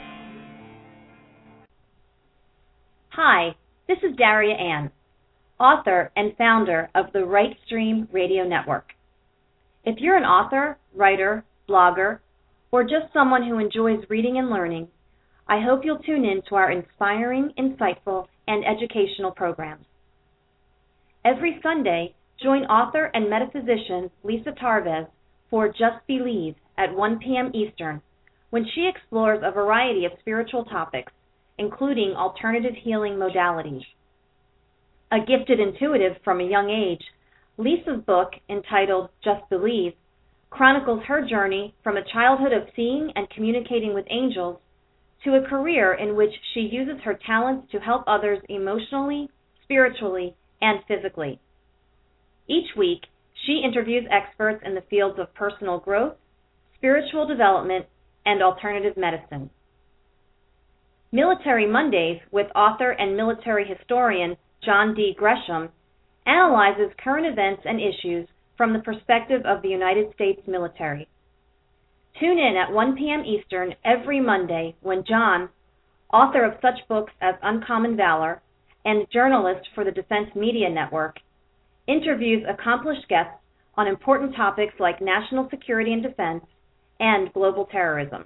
Hi, this is Daria Ann, author and founder of the Right Stream Radio Network. If you're an author, writer, blogger, or just someone who enjoys reading and learning, I hope you'll tune in to our inspiring, insightful, and educational programs. Every Sunday, join author and metaphysician Lisa Tarvez for Just Believe at 1 p.m. Eastern, when she explores a variety of spiritual topics, including alternative healing modalities. A gifted intuitive from a young age, Lisa's book, entitled Just Believe, chronicles her journey from a childhood of seeing and communicating with angels to a career in which she uses her talents to help others emotionally, spiritually, and physically. Each week, she interviews experts in the fields of personal growth, spiritual development, and alternative medicine. Military Mondays with author and military historian John D. Gresham analyzes current events and issues from the perspective of the United States military. Tune in at 1 p.m. Eastern every Monday when John, author of such books as Uncommon Valor and journalist for the Defense Media Network, interviews accomplished guests on important topics like national security and defense and global terrorism.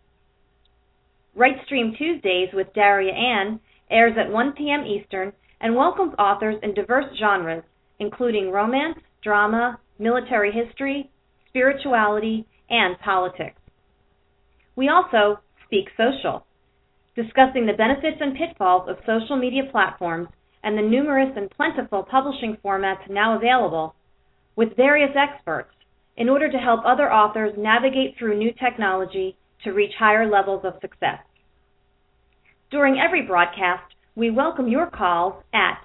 Right Stream Tuesdays with Daria Ann airs at 1 p.m. Eastern and welcomes authors in diverse genres, including romance, drama, military history, spirituality, and politics. We also speak social, discussing the benefits and pitfalls of social media platforms and the numerous and plentiful publishing formats now available, with various experts, in order to help other authors navigate through new technology to reach higher levels of success. During every broadcast, we welcome your calls at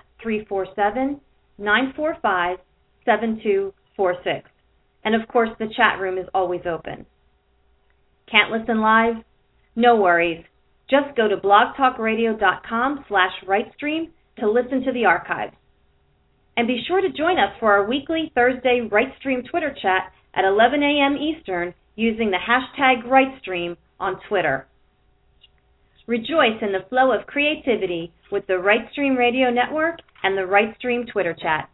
347-945-7246. And of course, the chat room is always open. Can't listen live? No worries. Just go to blogtalkradio.com/rightstream to listen to the archives. And be sure to join us for our weekly Thursday Rightstream Twitter chat at 11 a.m. Eastern using the hashtag Rightstream on Twitter. Rejoice in the flow of creativity with the Rightstream Radio Network and the Rightstream Twitter chat.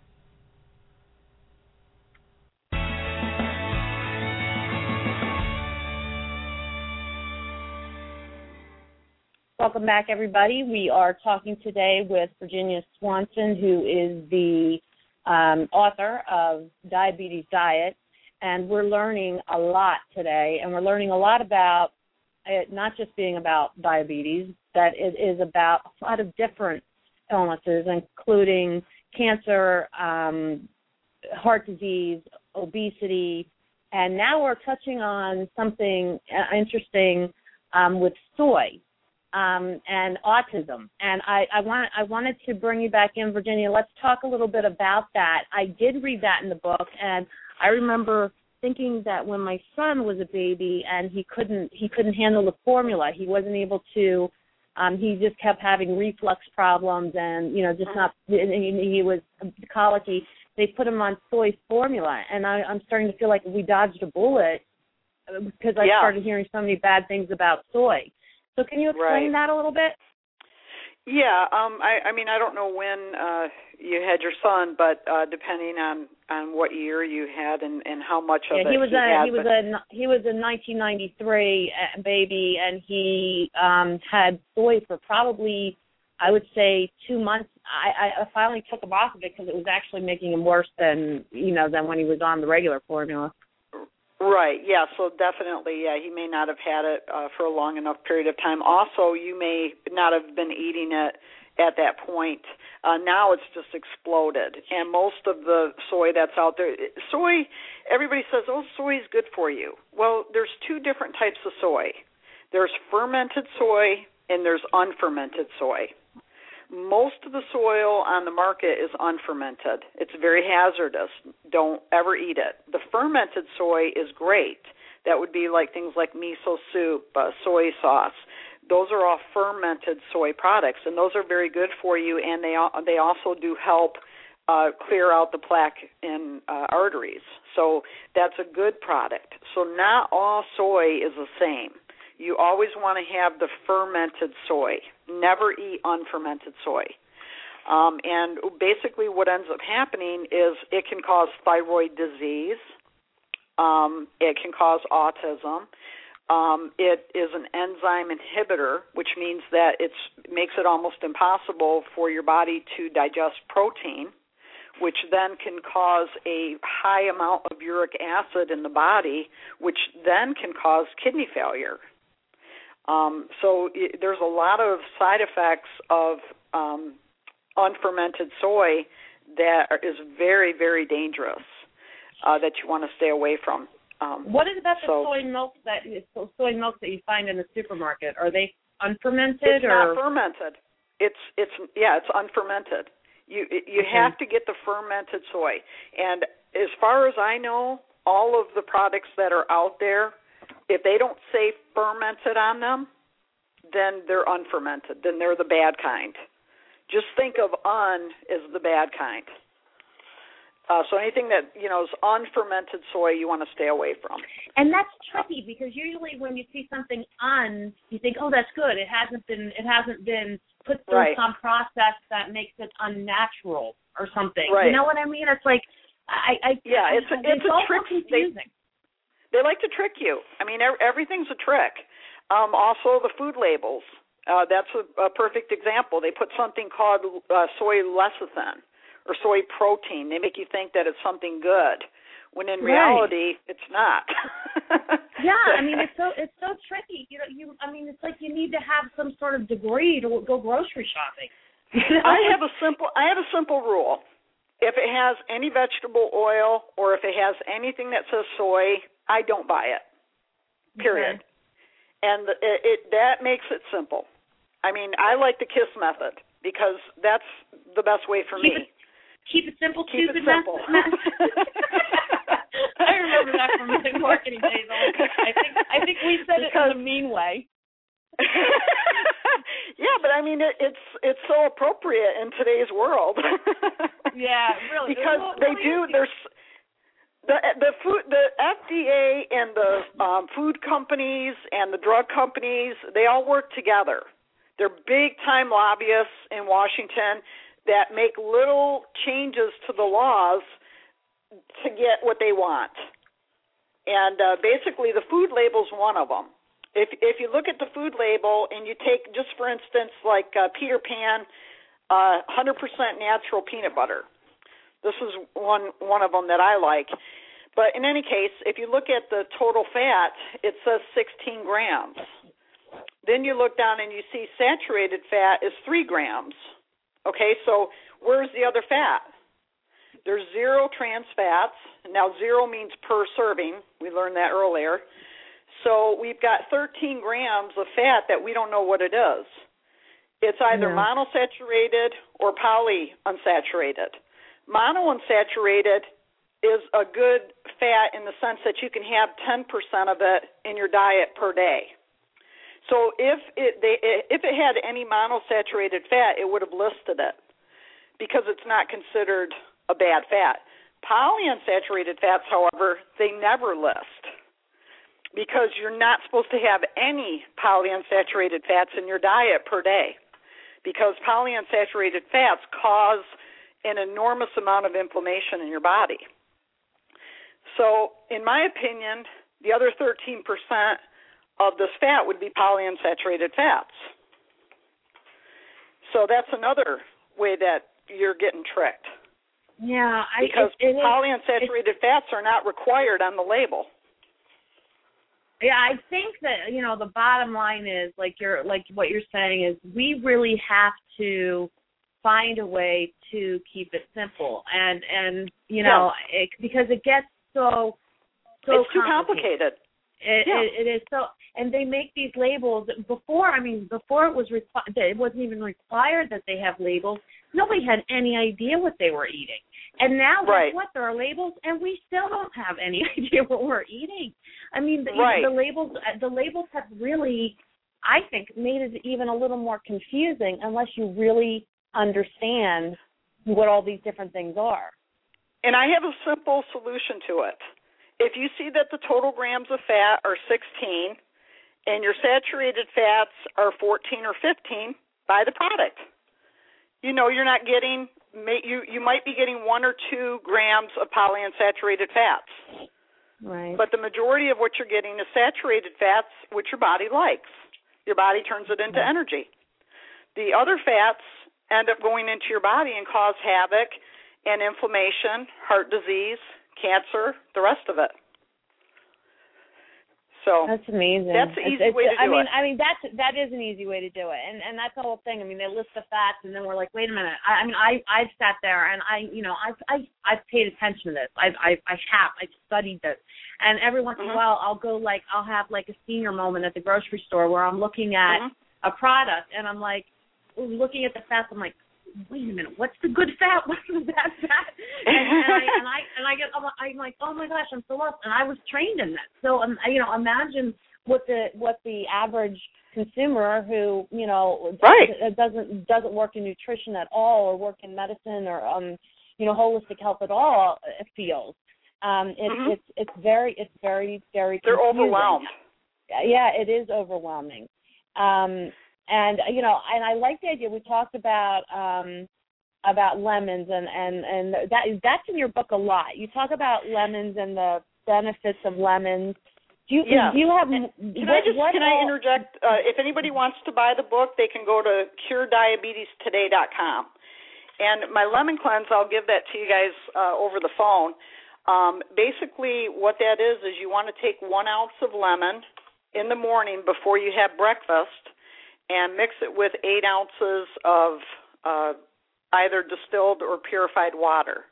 Welcome back, everybody. We are talking today with Virginia Swanson, who is the author of Diabetes Diet, and we're learning a lot today, and we're learning a lot about it not just being about diabetes, that it is about a lot of different illnesses, including cancer, heart disease, obesity, and now we're touching on something interesting with soy. And autism. And I wanted to bring you back in, Virginia. Let's talk a little bit about that. I did read that in the book, and I remember thinking that when my son was a baby and he couldn't handle the formula, he wasn't able to. He just kept having reflux problems, and just not. He was colicky. They put him on soy formula, and I'm starting to feel like we dodged a bullet because I started hearing so many bad things about soy. So can you explain that a little bit? Yeah, I mean, I don't know when you had your son, but depending on what year you had and how much of it he was a 1993 baby, and he had soy for probably I would say 2 months. I finally took him off of it because it was actually making him worse than when he was on the regular formula. Right, yeah, so definitely, yeah, he may not have had it for a long enough period of time. Also, you may not have been eating it at that point. Now it's just exploded. And most of the soy that's out there, everybody says, oh, soy is good for you. Well, there's two different types of soy. There's fermented soy and there's unfermented soy. Most of the soil on the market is unfermented. It's very hazardous. Don't ever eat it. The fermented soy is great. That would be like things like miso soup, soy sauce. Those are all fermented soy products, and those are very good for you, and they also do help clear out the plaque in arteries. So that's a good product. So not all soy is the same. You always want to have the fermented soy. Never eat unfermented soy. And basically what ends up happening is it can cause thyroid disease. It can cause autism. It is an enzyme inhibitor, which means that it makes it almost impossible for your body to digest protein, which then can cause a high amount of uric acid in the body, which then can cause kidney failure. So there's a lot of side effects of unfermented soy that is very, very dangerous that you want to stay away from. What about the soy milk that you find in the supermarket? Are they unfermented? It's not fermented. It's unfermented. You have to get the fermented soy. And as far as I know, all of the products that are out there, if they don't say fermented on them, then they're unfermented. Then they're the bad kind. Just think of as the bad kind. So anything that is unfermented soy, you want to stay away from. And that's tricky because usually when you see something you think, oh, that's good. It hasn't been put through some process that makes it unnatural or something. Right. You know what I mean? It's like it's a trick. Confusing. They like to trick you. I mean, everything's a trick. Also, the food labels. That's a perfect example. They put something called soy lecithin or soy protein. They make you think that it's something good, when in reality, it's not. Yeah, I mean, it's so tricky. It's like you need to have some sort of degree to go grocery shopping. I have a simple rule. If it has any vegetable oil or if it has anything that says soy, I don't buy it, period. Okay. And that makes it simple. I mean, I like the KISS method because that's the best way for me. Keep it simple, keep it simple. I remember that from my marketing days. I think we said it in a mean way. Yeah, but I mean, it's so appropriate in today's world. Yeah, really. Because there's the FDA and the food companies and the drug companies, they all work together. They're big-time lobbyists in Washington that make little changes to the laws to get what they want. And basically the food label's one of them. If you look at the food label and you take, just for instance, like Peter Pan, 100% natural peanut butter. This is one of them that I like. But in any case, if you look at the total fat, it says 16 grams. Then you look down and you see saturated fat is 3 grams. Okay, so where's the other fat? There's 0 trans fats. Now 0 means per serving. We learned that earlier. So we've got 13 grams of fat that we don't know what it is. It's either monounsaturated or polyunsaturated. Monounsaturated is a good fat in the sense that you can have 10% of it in your diet per day. So if it had any monounsaturated fat, it would have listed it because it's not considered a bad fat. Polyunsaturated fats, however, they never list because you're not supposed to have any polyunsaturated fats in your diet per day because polyunsaturated fats cause an enormous amount of inflammation in your body. So, in my opinion, the other 13% of this fat would be polyunsaturated fats. So that's another way that you're getting tricked. Yeah, because polyunsaturated fats are not required on the label. Yeah, I think that the bottom line is like what you're saying is we really have to find a way to keep it simple and because it gets so it's too complicated. It is so, and they make these labels before it wasn't even required that they have labels. Nobody had any idea what they were eating. And now, guess what? There are labels, and we still don't have any idea what we're eating. I mean, the labels have really, I think, made it even a little more confusing unless you really understand what all these different things are. And I have a simple solution to it. If you see that the total grams of fat are 16 and your saturated fats are 14 or 15, buy the product. You're not getting, you might be getting 1 or 2 grams of polyunsaturated fats. Right. But the majority of what you're getting is saturated fats, which your body likes. Your body turns it into energy. The other fats end up going into your body and cause havoc and inflammation, heart disease, cancer, the rest of it. So that's amazing. That's an easy way to do it. I mean, that is an easy way to do it, and that's the whole thing. I mean, they list the fats, and then we're like, wait a minute. I've sat there and I've paid attention to this. I've studied this, and every once in a while I'll have like a senior moment at the grocery store where I'm looking at a product and I'm like looking at the fats. I'm like, wait a minute, what's the good fat? What's the bad fat? I'm like, oh my gosh, I'm so lost. And I was trained in that. So imagine what the average consumer who doesn't work in nutrition at all or work in medicine or holistic health at all feels. It's very confusing. They're overwhelmed. Yeah, it is overwhelming. And I like the idea. We talked about lemons, and that's in your book a lot. You talk about lemons and the benefits of lemons. Do you have? Can I interject? If anybody wants to buy the book, they can go to CureDiabetesToday.com. And my lemon cleanse, I'll give that to you guys over the phone. Basically, what that is you want to take 1 ounce of lemon in the morning before you have breakfast, and mix it with 8 ounces of either distilled or purified water.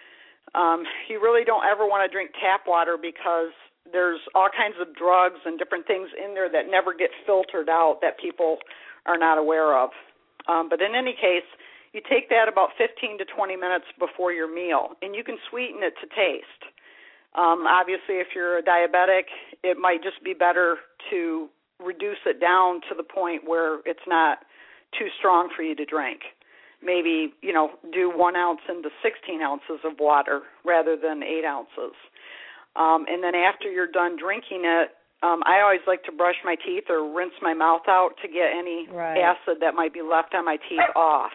You really don't ever want to drink tap water because there's all kinds of drugs and different things in there that never get filtered out that people are not aware of. But in any case, you take that about 15 to 20 minutes before your meal, and you can sweeten it to taste. Obviously, if you're a diabetic, it might just be better to reduce it down to the point where it's not too strong for you to drink. Maybe, do 1 ounce into 16 ounces of water rather than 8 ounces. And then after you're done drinking it, I always like to brush my teeth or rinse my mouth out to get any acid that might be left on my teeth off.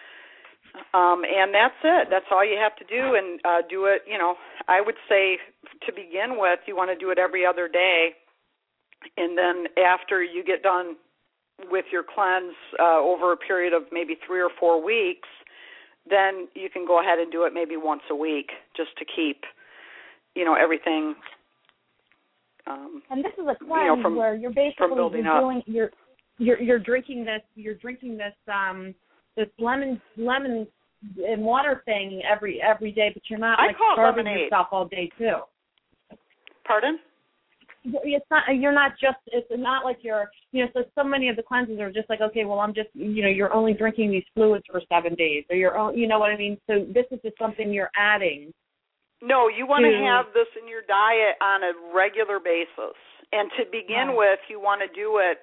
And that's it. That's all you have to do. And do it, I would say to begin with, you want to do it every other day. And then after you get done with your cleanse over a period of maybe 3 or 4 weeks, then you can go ahead and do it maybe once a week just to keep, everything. And this is a cleanse where you're basically you're drinking this lemon and water thing every day, but you're not starving yourself all day too. Pardon? It's not. You're not just. It's not like you're. So many of the cleanses are just like, okay, well, I'm just. You're only drinking these fluids for 7 days, or you know what I mean. So this is just something you're adding. No, you want to have this in your diet on a regular basis, and to begin with, you want to do it.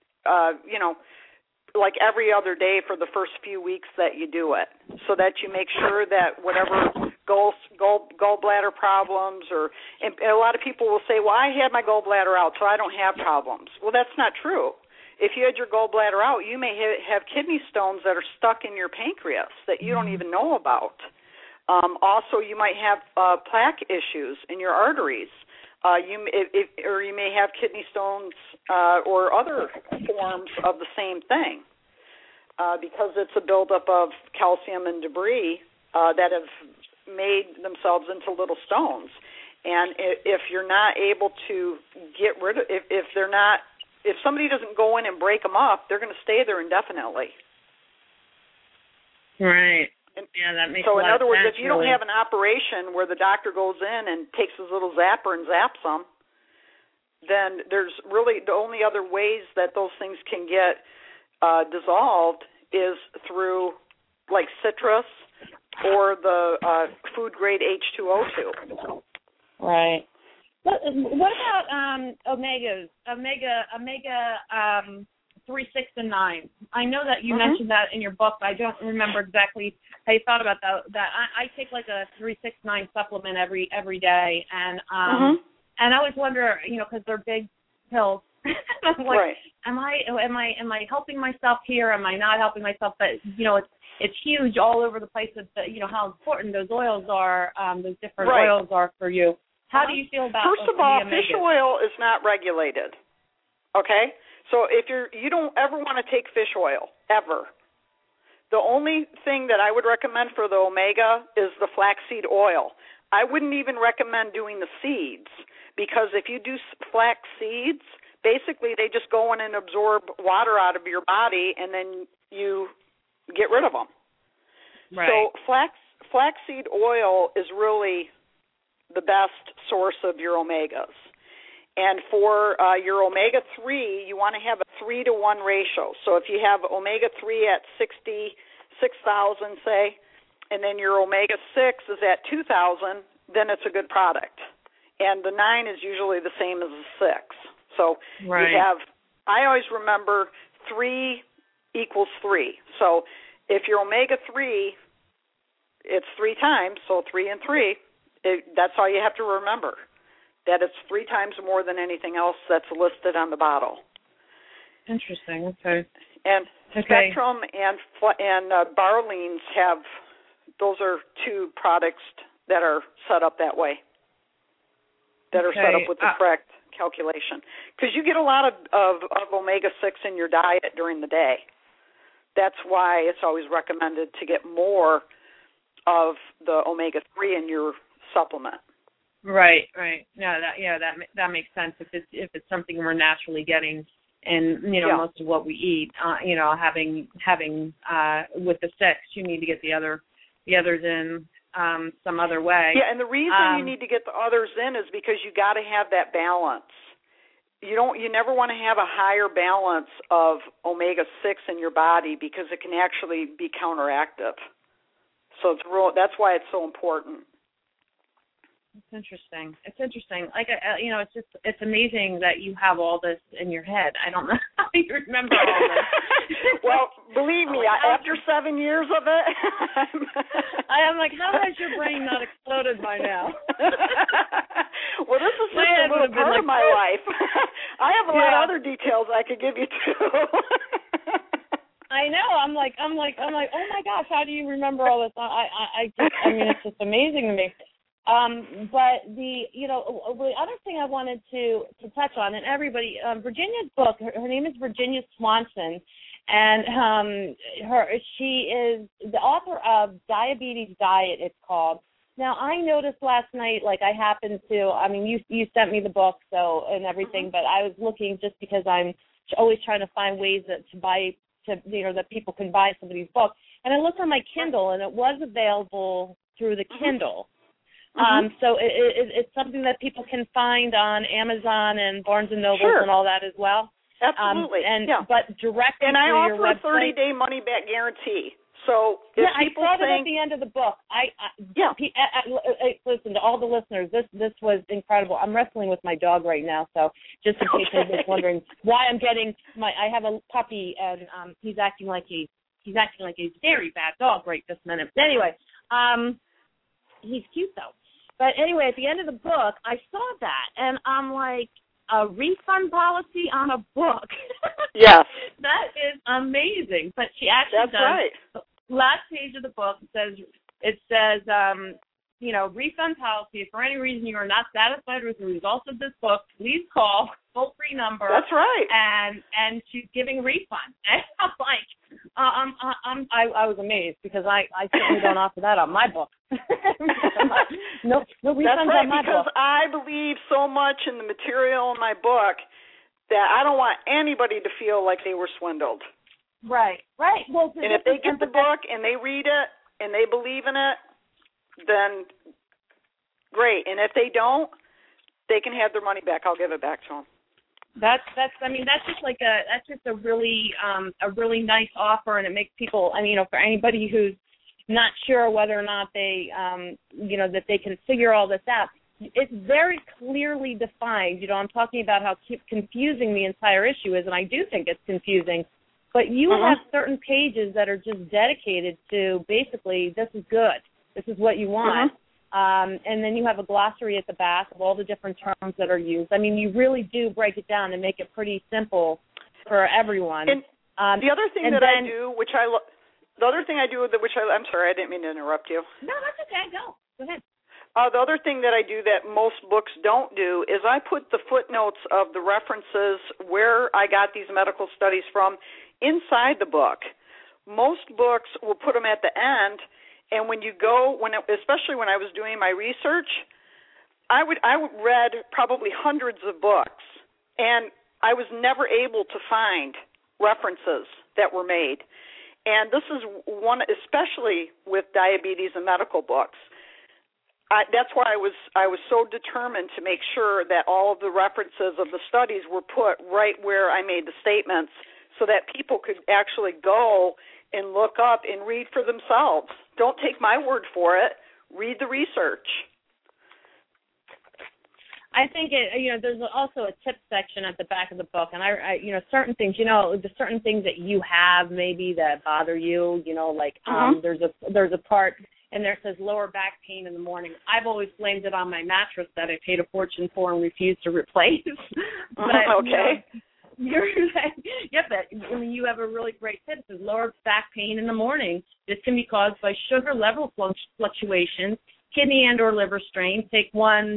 Like every other day for the first few weeks that you do it, so that you make sure that whatever gallbladder problems and a lot of people will say, well, I had my gallbladder out, so I don't have problems. Well, that's not true. If you had your gallbladder out, you may have kidney stones that are stuck in your pancreas that you don't even know about. Also, you might have plaque issues in your arteries. You may have kidney stones or other forms of the same thing. because it's a buildup of calcium and debris that have made themselves into little stones. And if you're not able to get rid of, if somebody doesn't go in and break them up, they're going to stay there indefinitely. Right. Yeah, that makes so a lot in other of words, sense, if you don't have an operation where the doctor goes in and takes his little zapper and zaps them, then there's really the only other ways that those things can get dissolved is through like citrus or the food grade H2O2. Right. What about omegas? Omega 3, 6, and 9. I know that you mentioned that in your book, but I don't remember exactly how you thought about that. I take like a 3, 6, 9 supplement every day, and and I always wonder, because they're big pills. I'm like, right. Am I helping myself here? Am I not helping myself? But it's huge all over the place. How important those oils are, those different oils are for you. How do you feel about? First of all, fish oil is not regulated. Okay, so if you don't ever want to take fish oil ever. The only thing that I would recommend for the omega is the flaxseed oil. I wouldn't even recommend doing the seeds because if you do flax seeds, basically they just go in and absorb water out of your body and then you get rid of them. Right. So flaxseed oil is really the best source of your omegas. And for your omega-3, you want to have a 3-to-1 ratio. So if you have omega-3 at 66,000, say, and then your omega-6 is at 2,000, then it's a good product. And the 9 is usually the same as the 6. So you have, I always remember 3 equals 3. So if your omega-3, it's 3 times, so 3 and 3, that's all you have to remember, that it's 3 times more than anything else that's listed on the bottle. Interesting, okay. And Spectrum and Barleans have, those are 2 products that are set up that way, that are set up with the correct calculation. Because you get a lot of omega-6 in your diet during the day. That's why it's always recommended to get more of the omega-3 in your supplement. Right. That makes sense. If it's something we're naturally getting, and most of what we eat, having with the 6, you need to get the others in some other way. Yeah, and the reason you need to get the others in is because you got to have that balance. You never want to have a higher balance of omega-6 in your body because it can actually be counteractive. So that's why it's so important. It's interesting. Like it's amazing that you have all this in your head. I don't know how you remember all this. Well, believe me, after 7 years of it, I'm like, how has your brain not exploded by now? Well, this is just a little part of my life. I have a lot of other details I could give you too. I know. I'm like, oh my gosh, how do you remember all this? I mean, it's just amazing to me. But the other thing I wanted to touch on, and everybody, Virginia's book, her name is Virginia Swanson, and she is the author of Diabetes Diet, it's called. Now, I noticed last night, like I happened to, I mean, you sent me the book, so, and everything, but I was looking just because I'm always trying to find ways that that people can buy somebody's book. And I looked on my Kindle, and it was available through the Kindle. So it's something that people can find on Amazon and Barnes & Noble and all that as well. Absolutely. But directly and I through your offer website. a 30-day money-back guarantee. So if people I saw that at the end of the book. Listen, to all the listeners, this was incredible. I'm wrestling with my dog right now, so just in case anyone's wondering why I'm getting I have a puppy, and he's acting like a very bad dog right this minute. Anyway, he's cute though. But anyway, at the end of the book, I saw that, and I'm like, a refund policy on a book. Yes. That is amazing. But she actually does. Right. The last page of the book it says refund policy. If for any reason you are not satisfied with the results of this book, please call toll-free number. That's right. And she's giving refund. And I'm like, I was amazed because I certainly don't offer that on my book. no refunds That's right, on my because book. I believe so much in the material in my book that I don't want anybody to feel like they were swindled. Right. Well, and if they get the book and they read it and they believe in it, then great. And if they don't, they can have their money back. I'll give it back to them. That's just a really nice offer, and it makes people, for anybody who's not sure whether or not they that they can figure all this out. It's very clearly defined. I'm talking about how confusing the entire issue is, and I do think it's confusing. But you have certain pages that are just dedicated to basically, this is good. This is what you want. And then you have a glossary at the back of all the different terms that are used. You really do break it down and make it pretty simple for everyone. And the other thing that I do, I'm sorry, I didn't mean to interrupt you. No, that's okay. Go ahead. The other thing that I do that most books don't do is I put the footnotes of the references where I got these medical studies from inside the book. Most books will put them at the end, and when you go, especially when I was doing my research, I read probably hundreds of books, and I was never able to find references that were made. And this is one, especially with diabetes and medical books. That's why I was so determined to make sure that all of the references of the studies were put right where I made the statements so that people could actually go and look up and read for themselves. Don't take my word for it. Read the research. I think there's also a tip section at the back of the book, and I certain things, the certain things that you have maybe that bother you, there's a part and there says lower back pain in the morning. I've always blamed it on my mattress that I paid a fortune for and refused to replace. But, okay. You have a really great tip. It says lower back pain in the morning. This can be caused by sugar level fluctuations, kidney and or liver strain. Take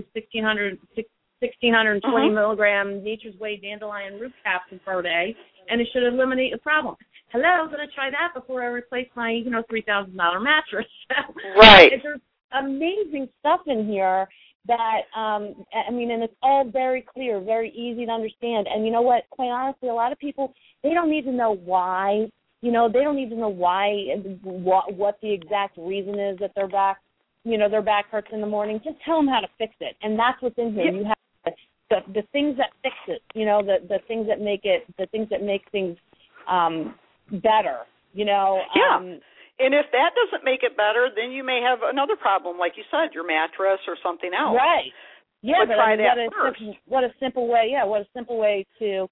1,620 milligram Nature's Way dandelion root capsule per day, and it should eliminate the problem. Hello, I'm going to try that before I replace my, $3,000 mattress. Right. There's amazing stuff in here that, and it's all very clear, very easy to understand. And you know what? Quite honestly, a lot of people, they don't need to know why. They don't need to know what the exact reason is that their back hurts in the morning. Just tell them how to fix it, and that's what's in here. You have the things that fix it. The things that make things better. And if that doesn't make it better, then you may have another problem, like you said, your mattress or something else. Right. Yeah, but try that first. What a simple way! Yeah, what a simple way to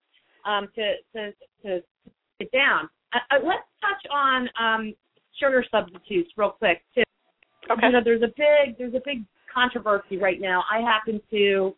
get down. Let's touch on sugar substitutes real quick too. Okay. There's a big controversy right now. I happen to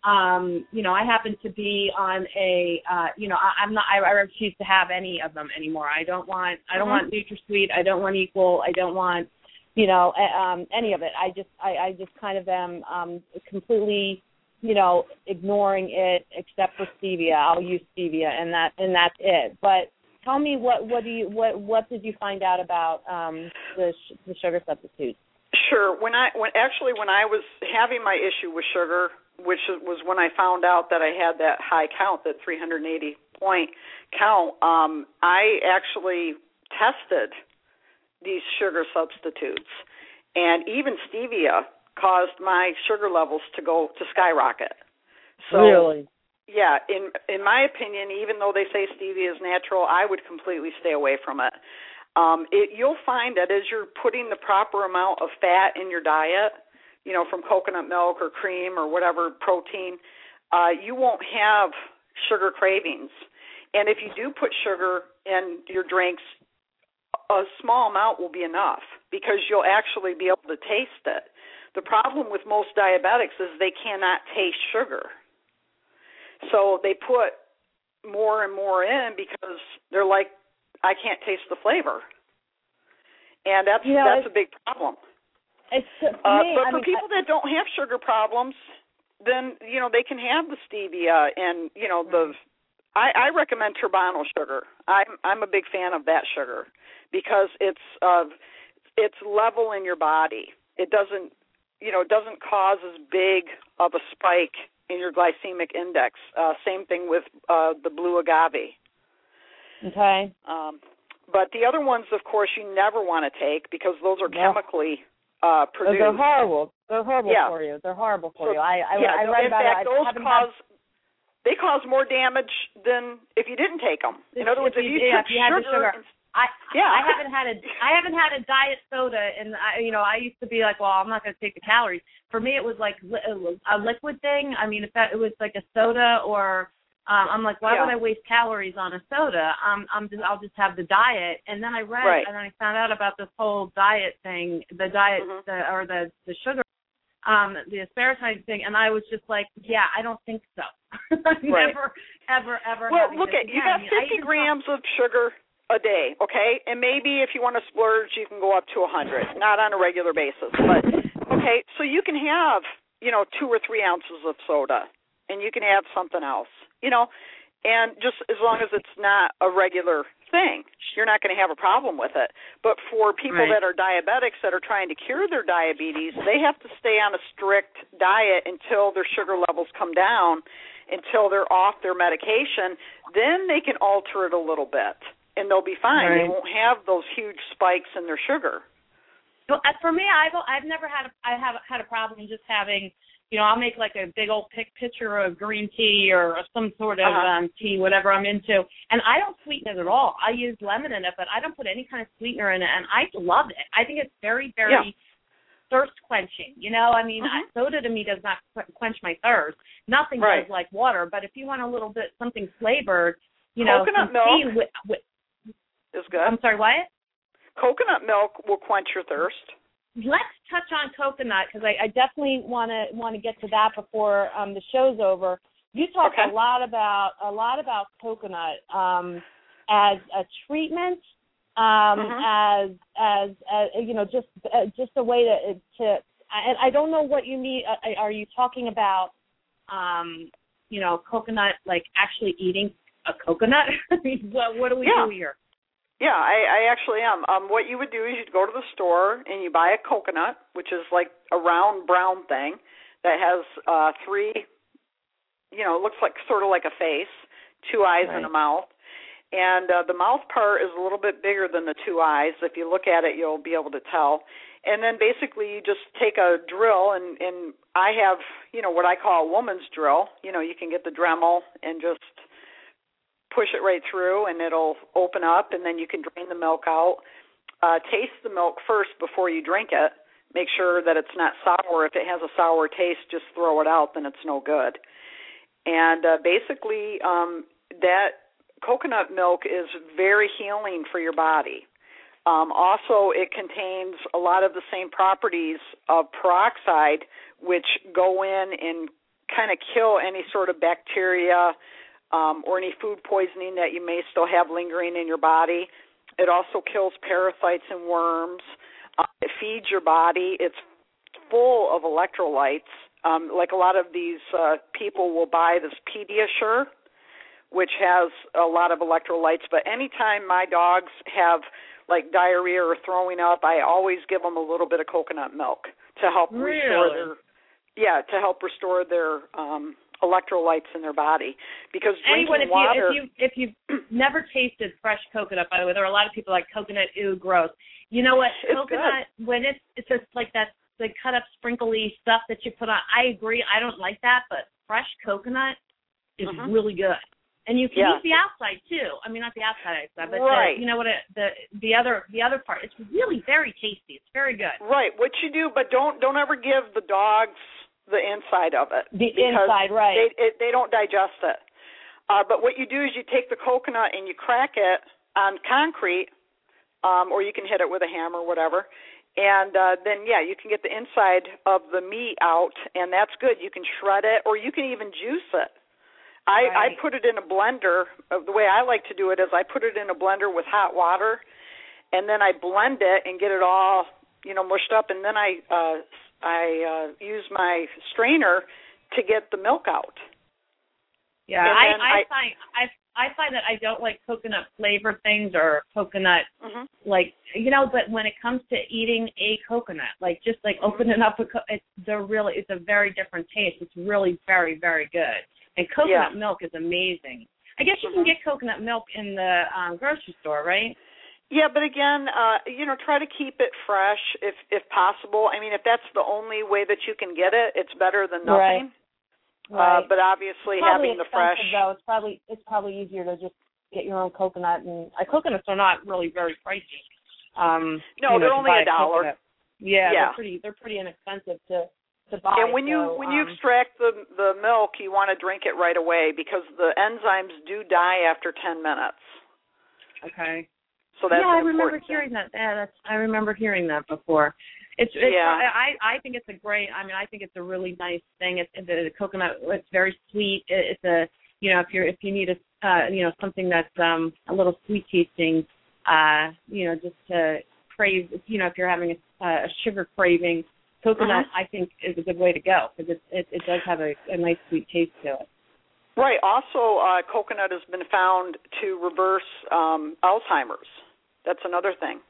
be on a, I refuse to have any of them anymore. I don't want NutraSweet. I don't want Equal. I don't want, any of it. I just kind of am completely, ignoring it except for stevia. I'll use stevia, and that's it. But tell me what did you find out about the sugar substitutes? Sure. When I was having my issue with sugar, which was when I found out that I had that high count, that 380 point count, I actually tested these sugar substitutes, and even stevia caused my sugar levels to skyrocket. So, really? Yeah, in my opinion, even though they say stevia is natural, I would completely stay away from it. You'll find that as you're putting the proper amount of fat in your diet, from coconut milk or cream or whatever protein, you won't have sugar cravings. And if you do put sugar in your drinks, a small amount will be enough because you'll actually be able to taste it. The problem with most diabetics is they cannot taste sugar. So they put more and more in because they're like, I can't taste the flavor. And that's a big problem. It's but for people that don't have sugar problems, then they can have the stevia and I recommend Turbano sugar. I'm a big fan of that sugar because it's level in your body. It doesn't cause as big of a spike in your glycemic index. Same thing with the blue agave. Okay. But the other ones, of course, you never want to take because those are chemically produced. They're horrible. They're horrible for you. They're horrible for you. I read about it. They cause more damage than if you didn't take them. In other words, if you took sugar. I haven't had a diet soda, and I used to be like, well, I'm not going to take the calories. For me, it was like a liquid thing. I mean, if it was like a soda or I'm like, why would I waste calories on a soda? I'll just have the diet. And then I read and then I found out about this whole diet thing, the diet the sugar, the aspartame thing, and I was just like, I don't think so. Never, ever. Well, look at you got 50 grams of sugar a day, okay? And maybe if you want to splurge, you can go up to 100, not on a regular basis. But, okay, so you can have, 2 or 3 ounces of soda, and you can have something else, and just as long as it's not a regular thing, you're not going to have a problem with it. But for people that are diabetics that are trying to cure their diabetes, they have to stay on a strict diet until their sugar levels come down, until they're off their medication. Then they can alter it a little bit. And they'll be fine. They won't have those huge spikes in their sugar. Well, for me, I've never had a problem just having, I'll make like a big old pitcher of green tea or some sort of tea, whatever I'm into, and I don't sweeten it at all. I use lemon in it, but I don't put any kind of sweetener in it, and I love it. I think it's very, very thirst quenching. I mean, soda to me does not quench my thirst. Nothing does like water, but if you want a little bit something flavored, coconut milk is good. I'm sorry, what? Coconut milk will quench your thirst. Let's touch on coconut because I definitely want to get to that before the show's over. You talk a lot about coconut as a treatment, as just a way to. And I don't know what you mean. Are you talking about coconut like actually eating a coconut? I mean, what do we do here? Yeah, I actually am. What you would do is you'd go to the store and you buy a coconut, which is like a round brown thing that has 3, looks like sort of like a face, 2 eyes and a mouth. And the mouth part is a little bit bigger than the 2 eyes. If you look at it, you'll be able to tell. And then basically you just take a drill, and I have, what I call a woman's drill. You can get the Dremel and just push it right through, and it'll open up, and then you can drain the milk out. Taste the milk first before you drink it. Make sure that it's not sour. If it has a sour taste, just throw it out, then it's no good. And basically, that coconut milk is very healing for your body. Also, it contains a lot of the same properties of peroxide, which go in and kind of kill any sort of bacteria or any food poisoning that you may still have lingering in your body. It also kills parasites and worms. It feeds your body. It's full of electrolytes. Like a lot of these people will buy this Pediasure, which has a lot of electrolytes. But anytime my dogs have like diarrhea or throwing up, I always give them a little bit of coconut milk to help restore their electrolytes in their body, because drinking water. If you've never tasted fresh coconut, by the way, there are a lot of people like coconut, ew, gross. You know what? Coconut, when it's just like that, the cut up sprinkly stuff that you put on. I agree. I don't like that, but fresh coconut is really good. And you can eat the outside too. I mean, not the outside, but the other part. It's really very tasty. It's very good. Right. What you do, but don't ever give the dogs the inside of it. The inside, right. They don't digest it. But what you do is you take the coconut and you crack it on concrete, or you can hit it with a hammer, whatever. And then, you can get the inside of the meat out, and that's good. You can shred it, or you can even juice it. I put it in a blender. The way I like to do it is I put it in a blender with hot water, and then I blend it and get it all, mushed up, and then I use my strainer to get the milk out. Yeah, I find that I don't like coconut flavored things or coconut but when it comes to eating a coconut, just opening up it's a very different taste. It's really very, very good. And coconut milk is amazing. I guess you can get coconut milk in the grocery store, right? Yeah, but again, try to keep it fresh if possible. I mean, if that's the only way that you can get it, it's better than nothing. Right. But obviously, having the fresh. Though. It's probably easier to just get your own coconut, and coconuts are not really very pricey. No, they're only $1. Yeah, they're pretty inexpensive to buy. And when you extract the milk, you want to drink it right away because the enzymes do die after 10 minutes. Okay. So that's I remember hearing that. Yeah, I remember hearing that before. I think it's a great. I mean, I think it's a really nice thing. The coconut. It's very sweet. It's a if you need something that's a little sweet tasting. Just to crave. If you're having a sugar craving, coconut I think is a good way to go because it does have a nice sweet taste to it. Right. Also, coconut has been found to reverse Alzheimer's. That's another thing.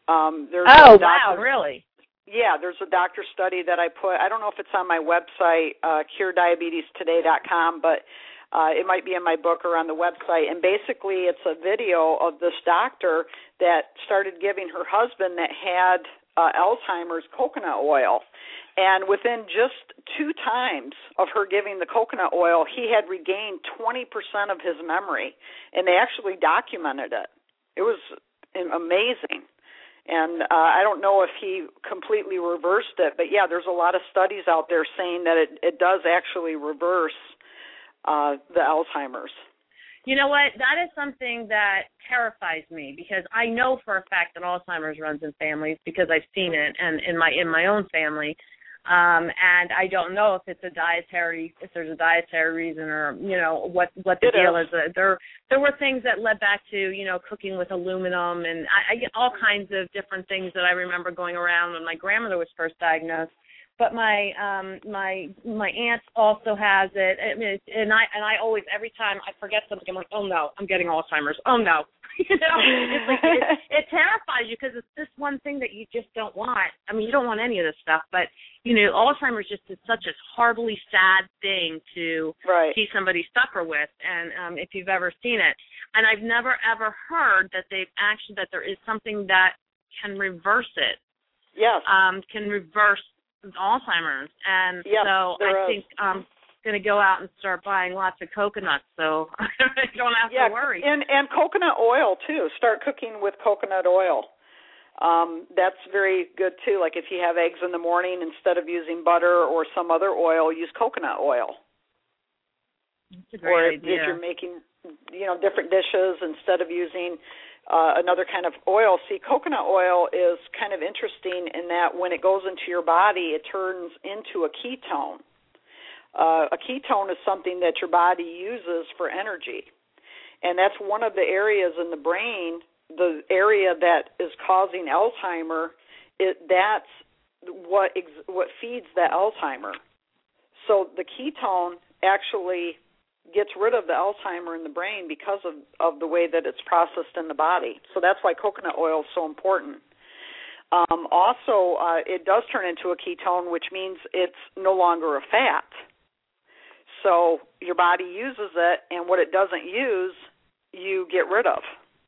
Wow, really? Yeah, there's a doctor study that I put. I don't know if it's on my website, curediabetestestoday.com, but it might be in my book or on the website. And basically, it's a video of this doctor that started giving her husband that had Alzheimer's coconut oil. And within just 2 times of her giving the coconut oil, he had regained 20% of his memory. And they actually documented it. It was amazing. And I don't know if he completely reversed it, but yeah, there's a lot of studies out there saying that it does actually reverse the Alzheimer's. You know what? That is something that terrifies me because I know for a fact that Alzheimer's runs in families because I've seen it and in my own family. And I don't know if there's a dietary reason or, what the deal is. There were things that led back to, cooking with aluminum and I get all kinds of different things that I remember going around when my grandmother was first diagnosed. But my aunt also has it. I mean, and I always, every time I forget something, I'm like, oh no, I'm getting Alzheimer's. Oh no. It's like it terrifies you because it's this one thing that you just don't want. I mean, you don't want any of this stuff, but Alzheimer's just is such a horribly sad thing to see somebody suffer with, and if you've ever seen it, and I've never ever heard that that there is something that can reverse it. Yes. Can reverse Alzheimer's, and so I think I'm going to go out and start buying lots of coconuts, so I don't have to worry. And coconut oil too. Start cooking with coconut oil. That's very good too. Like if you have eggs in the morning, instead of using butter or some other oil, use coconut oil. That's a great idea. Or if you're making, different dishes, instead of using another kind of oil. See, coconut oil is kind of interesting in that when it goes into your body, it turns into a ketone. A ketone is something that your body uses for energy. And that's one of the areas in the brain, the area that is causing Alzheimer, that's what feeds the Alzheimer. So the ketone actually gets rid of the Alzheimer in the brain because of the way that it's processed in the body. So that's why coconut oil is so important. Also, it does turn into a ketone, which means it's no longer a fat. So your body uses it, and what it doesn't use, you get rid of.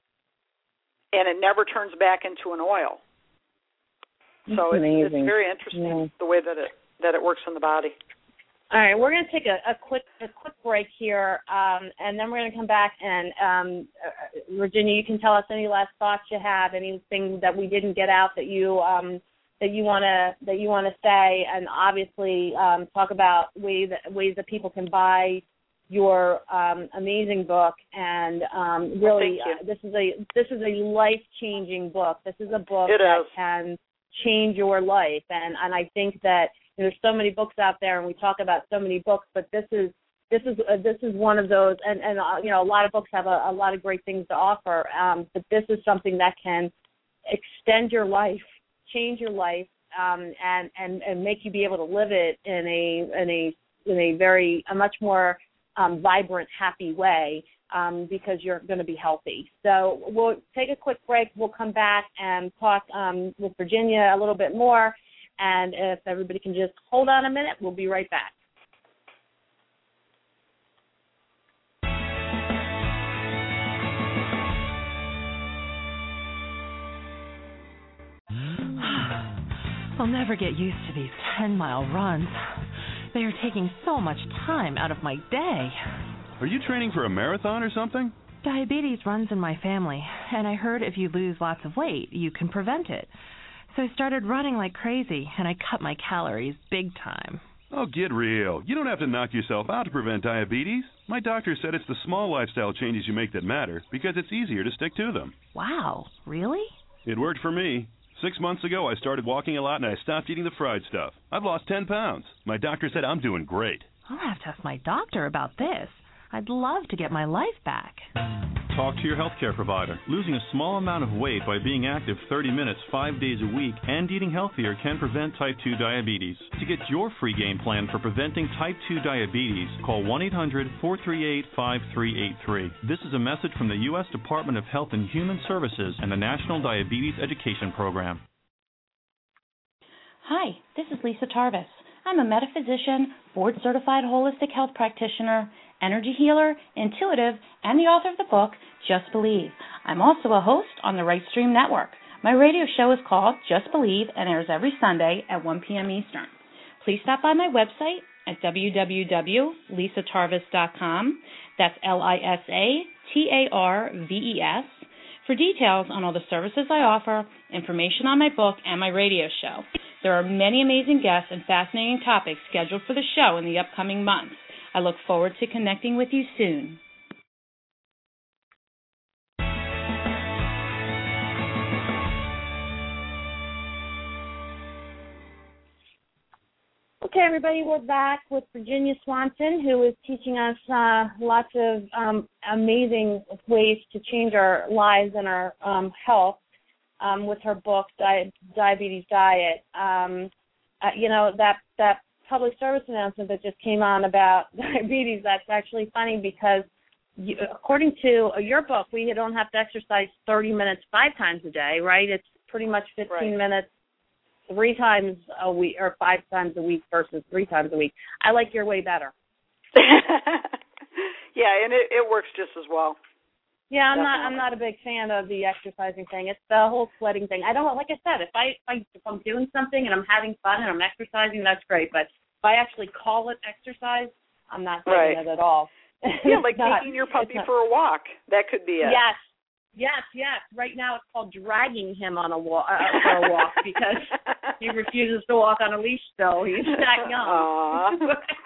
And it never turns back into an oil. So it's very interesting the way that it works in the body. All right, we're going to take a quick break here, and then we're going to come back. And Virginia, you can tell us any last thoughts you have, anything that we didn't get out that you want to say, and obviously talk about ways that people can buy your amazing book. And really, this is a life-changing book. This is a book that can change your life, and I think that there's so many books out there, and we talk about so many books, but this is one of those, and a lot of books have a lot of great things to offer, but this is something that can extend your life, change your life and make you be able to live it in a much more vibrant, happy way because you're going to be healthy. So we'll take a quick break. We'll come back and talk with Virginia a little bit more. And if everybody can just hold on a minute, we'll be right back. I'll never get used to these 10-mile runs. They are taking so much time out of my day. Are you training for a marathon or something? Diabetes runs in my family, and I heard if you lose lots of weight, you can prevent it. So I started running like crazy, and I cut my calories big time. Oh, get real. You don't have to knock yourself out to prevent diabetes. My doctor said it's the small lifestyle changes you make that matter because it's easier to stick to them. Wow, really? It worked for me. 6 months ago, I started walking a lot and I stopped eating the fried stuff. I've lost 10 pounds. My doctor said I'm doing great. I'll have to ask my doctor about this. I'd love to get my life back. Talk to your healthcare provider. Losing a small amount of weight by being active 30 minutes 5 days a week and eating healthier can prevent type 2 diabetes. To get your free game plan for preventing type 2 diabetes, call 1-800-438-5383. This is a message from the U.S. Department of Health and Human Services and the National Diabetes Education Program. Hi, this is Lisa Tarvis. I'm a metaphysician, board-certified holistic health practitioner, energy healer, intuitive, and the author of the book, Just Believe. I'm also a host on the Right Stream Network. My radio show is called Just Believe and airs every Sunday at 1 p.m. Eastern. Please stop by my website at www.lisatarvis.com. That's LISATARVES. For details on all the services I offer, information on my book, and my radio show. There are many amazing guests and fascinating topics scheduled for the show in the upcoming months. I look forward to connecting with you soon. Okay, everybody, we're back with Virginia Swanson, who is teaching us lots of amazing ways to change our lives and our health with her book, Diabetes Diet. That public service announcement that just came on about diabetes, that's actually funny because according to your book, we don't have to exercise 30 minutes 5 times a day, right? It's pretty much 15 minutes 3 times a week or 5 times a week versus 3 times a week. I like your way better. Yeah, and it works just as well. Yeah, I'm not a big fan of the exercising thing. It's the whole sweating thing. I don't, like I said, if I'm doing something and I'm having fun and I'm exercising, that's great. But if I actually call it exercise, I'm not doing it at all. Yeah, like taking your puppy for a walk. That could be it. Yes. Right now it's called dragging him on for a walk because he refuses to walk on a leash still. He's that young.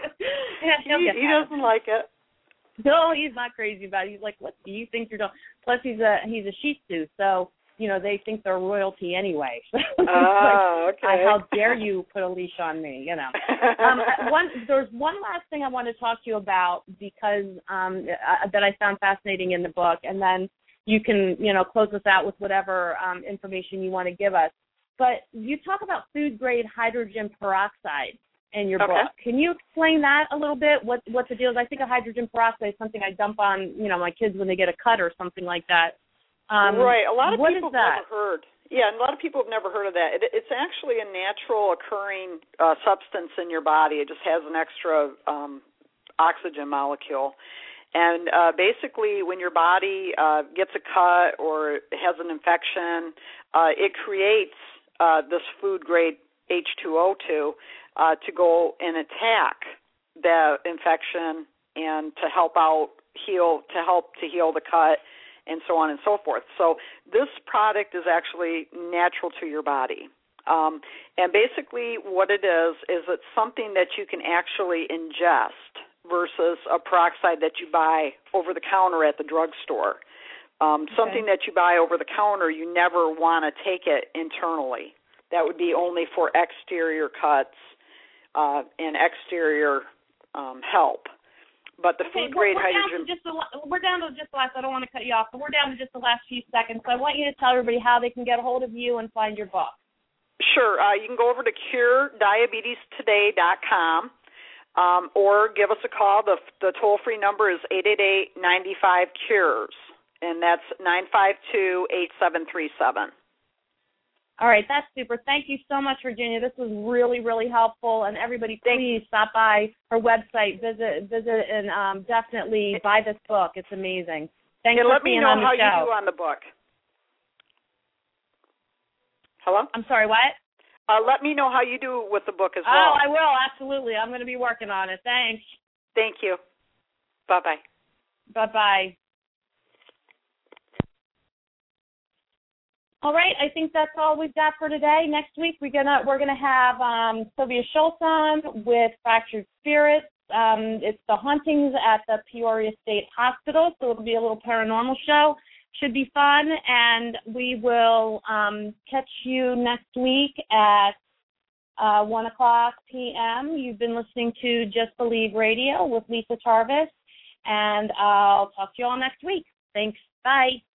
He doesn't like it. No, he's not crazy about it. He's like, what do you think you're doing? Plus, he's a Shih Tzu, so, they think they're royalty anyway. Okay. How dare you put a leash on me, There's one last thing I want to talk to you about because that I found fascinating in the book, and then you can, close us out with whatever information you want to give us. But you talk about food-grade hydrogen peroxide in your book. Can you explain that a little bit? What the deal is? I think of hydrogen peroxide is something I dump on, my kids when they get a cut or something like that. Right. A lot of people have never heard. Yeah, and a lot of people have never heard of that. It's actually a natural occurring substance in your body. It just has an extra oxygen molecule. And basically, when your body gets a cut or has an infection, it creates this food-grade H2O2 to go and attack the infection and to help heal the cut and so on and so forth. So this product is actually natural to your body. And basically what it is it's something that you can actually ingest versus a peroxide that you buy over the counter at the drugstore. Something that you buy over the counter, you never want to take it internally. That would be only for exterior cuts and exterior help. But the food-grade hydrogen... We're down to just the last... I don't want to cut you off, but we're down to just the last few seconds. So I want you to tell everybody how they can get a hold of you and find your book. Sure. You can go over to CureDiabetesToday.com or give us a call. The toll-free number is 888-95-CURES, and that's 952-8737. All right, that's super. Thank you so much, Virginia. This was really, really helpful. And everybody, please stop by her website, visit, and definitely buy this book. It's amazing. Thanks for being on the show. Let me know how you do on the book. Hello? I'm sorry, what? Let me know how you do with the book as well. Oh, I will, absolutely. I'm going to be working on it. Thanks. Thank you. Bye-bye. Bye-bye. All right, I think that's all we've got for today. Next week we're gonna have Sylvia Schultz on with Fractured Spirits. It's the hauntings at the Peoria State Hospital, so it'll be a little paranormal show. Should be fun, and we will catch you next week at 1:00 p.m. You've been listening to Just Believe Radio with Lisa Tarvis, and I'll talk to you all next week. Thanks. Bye.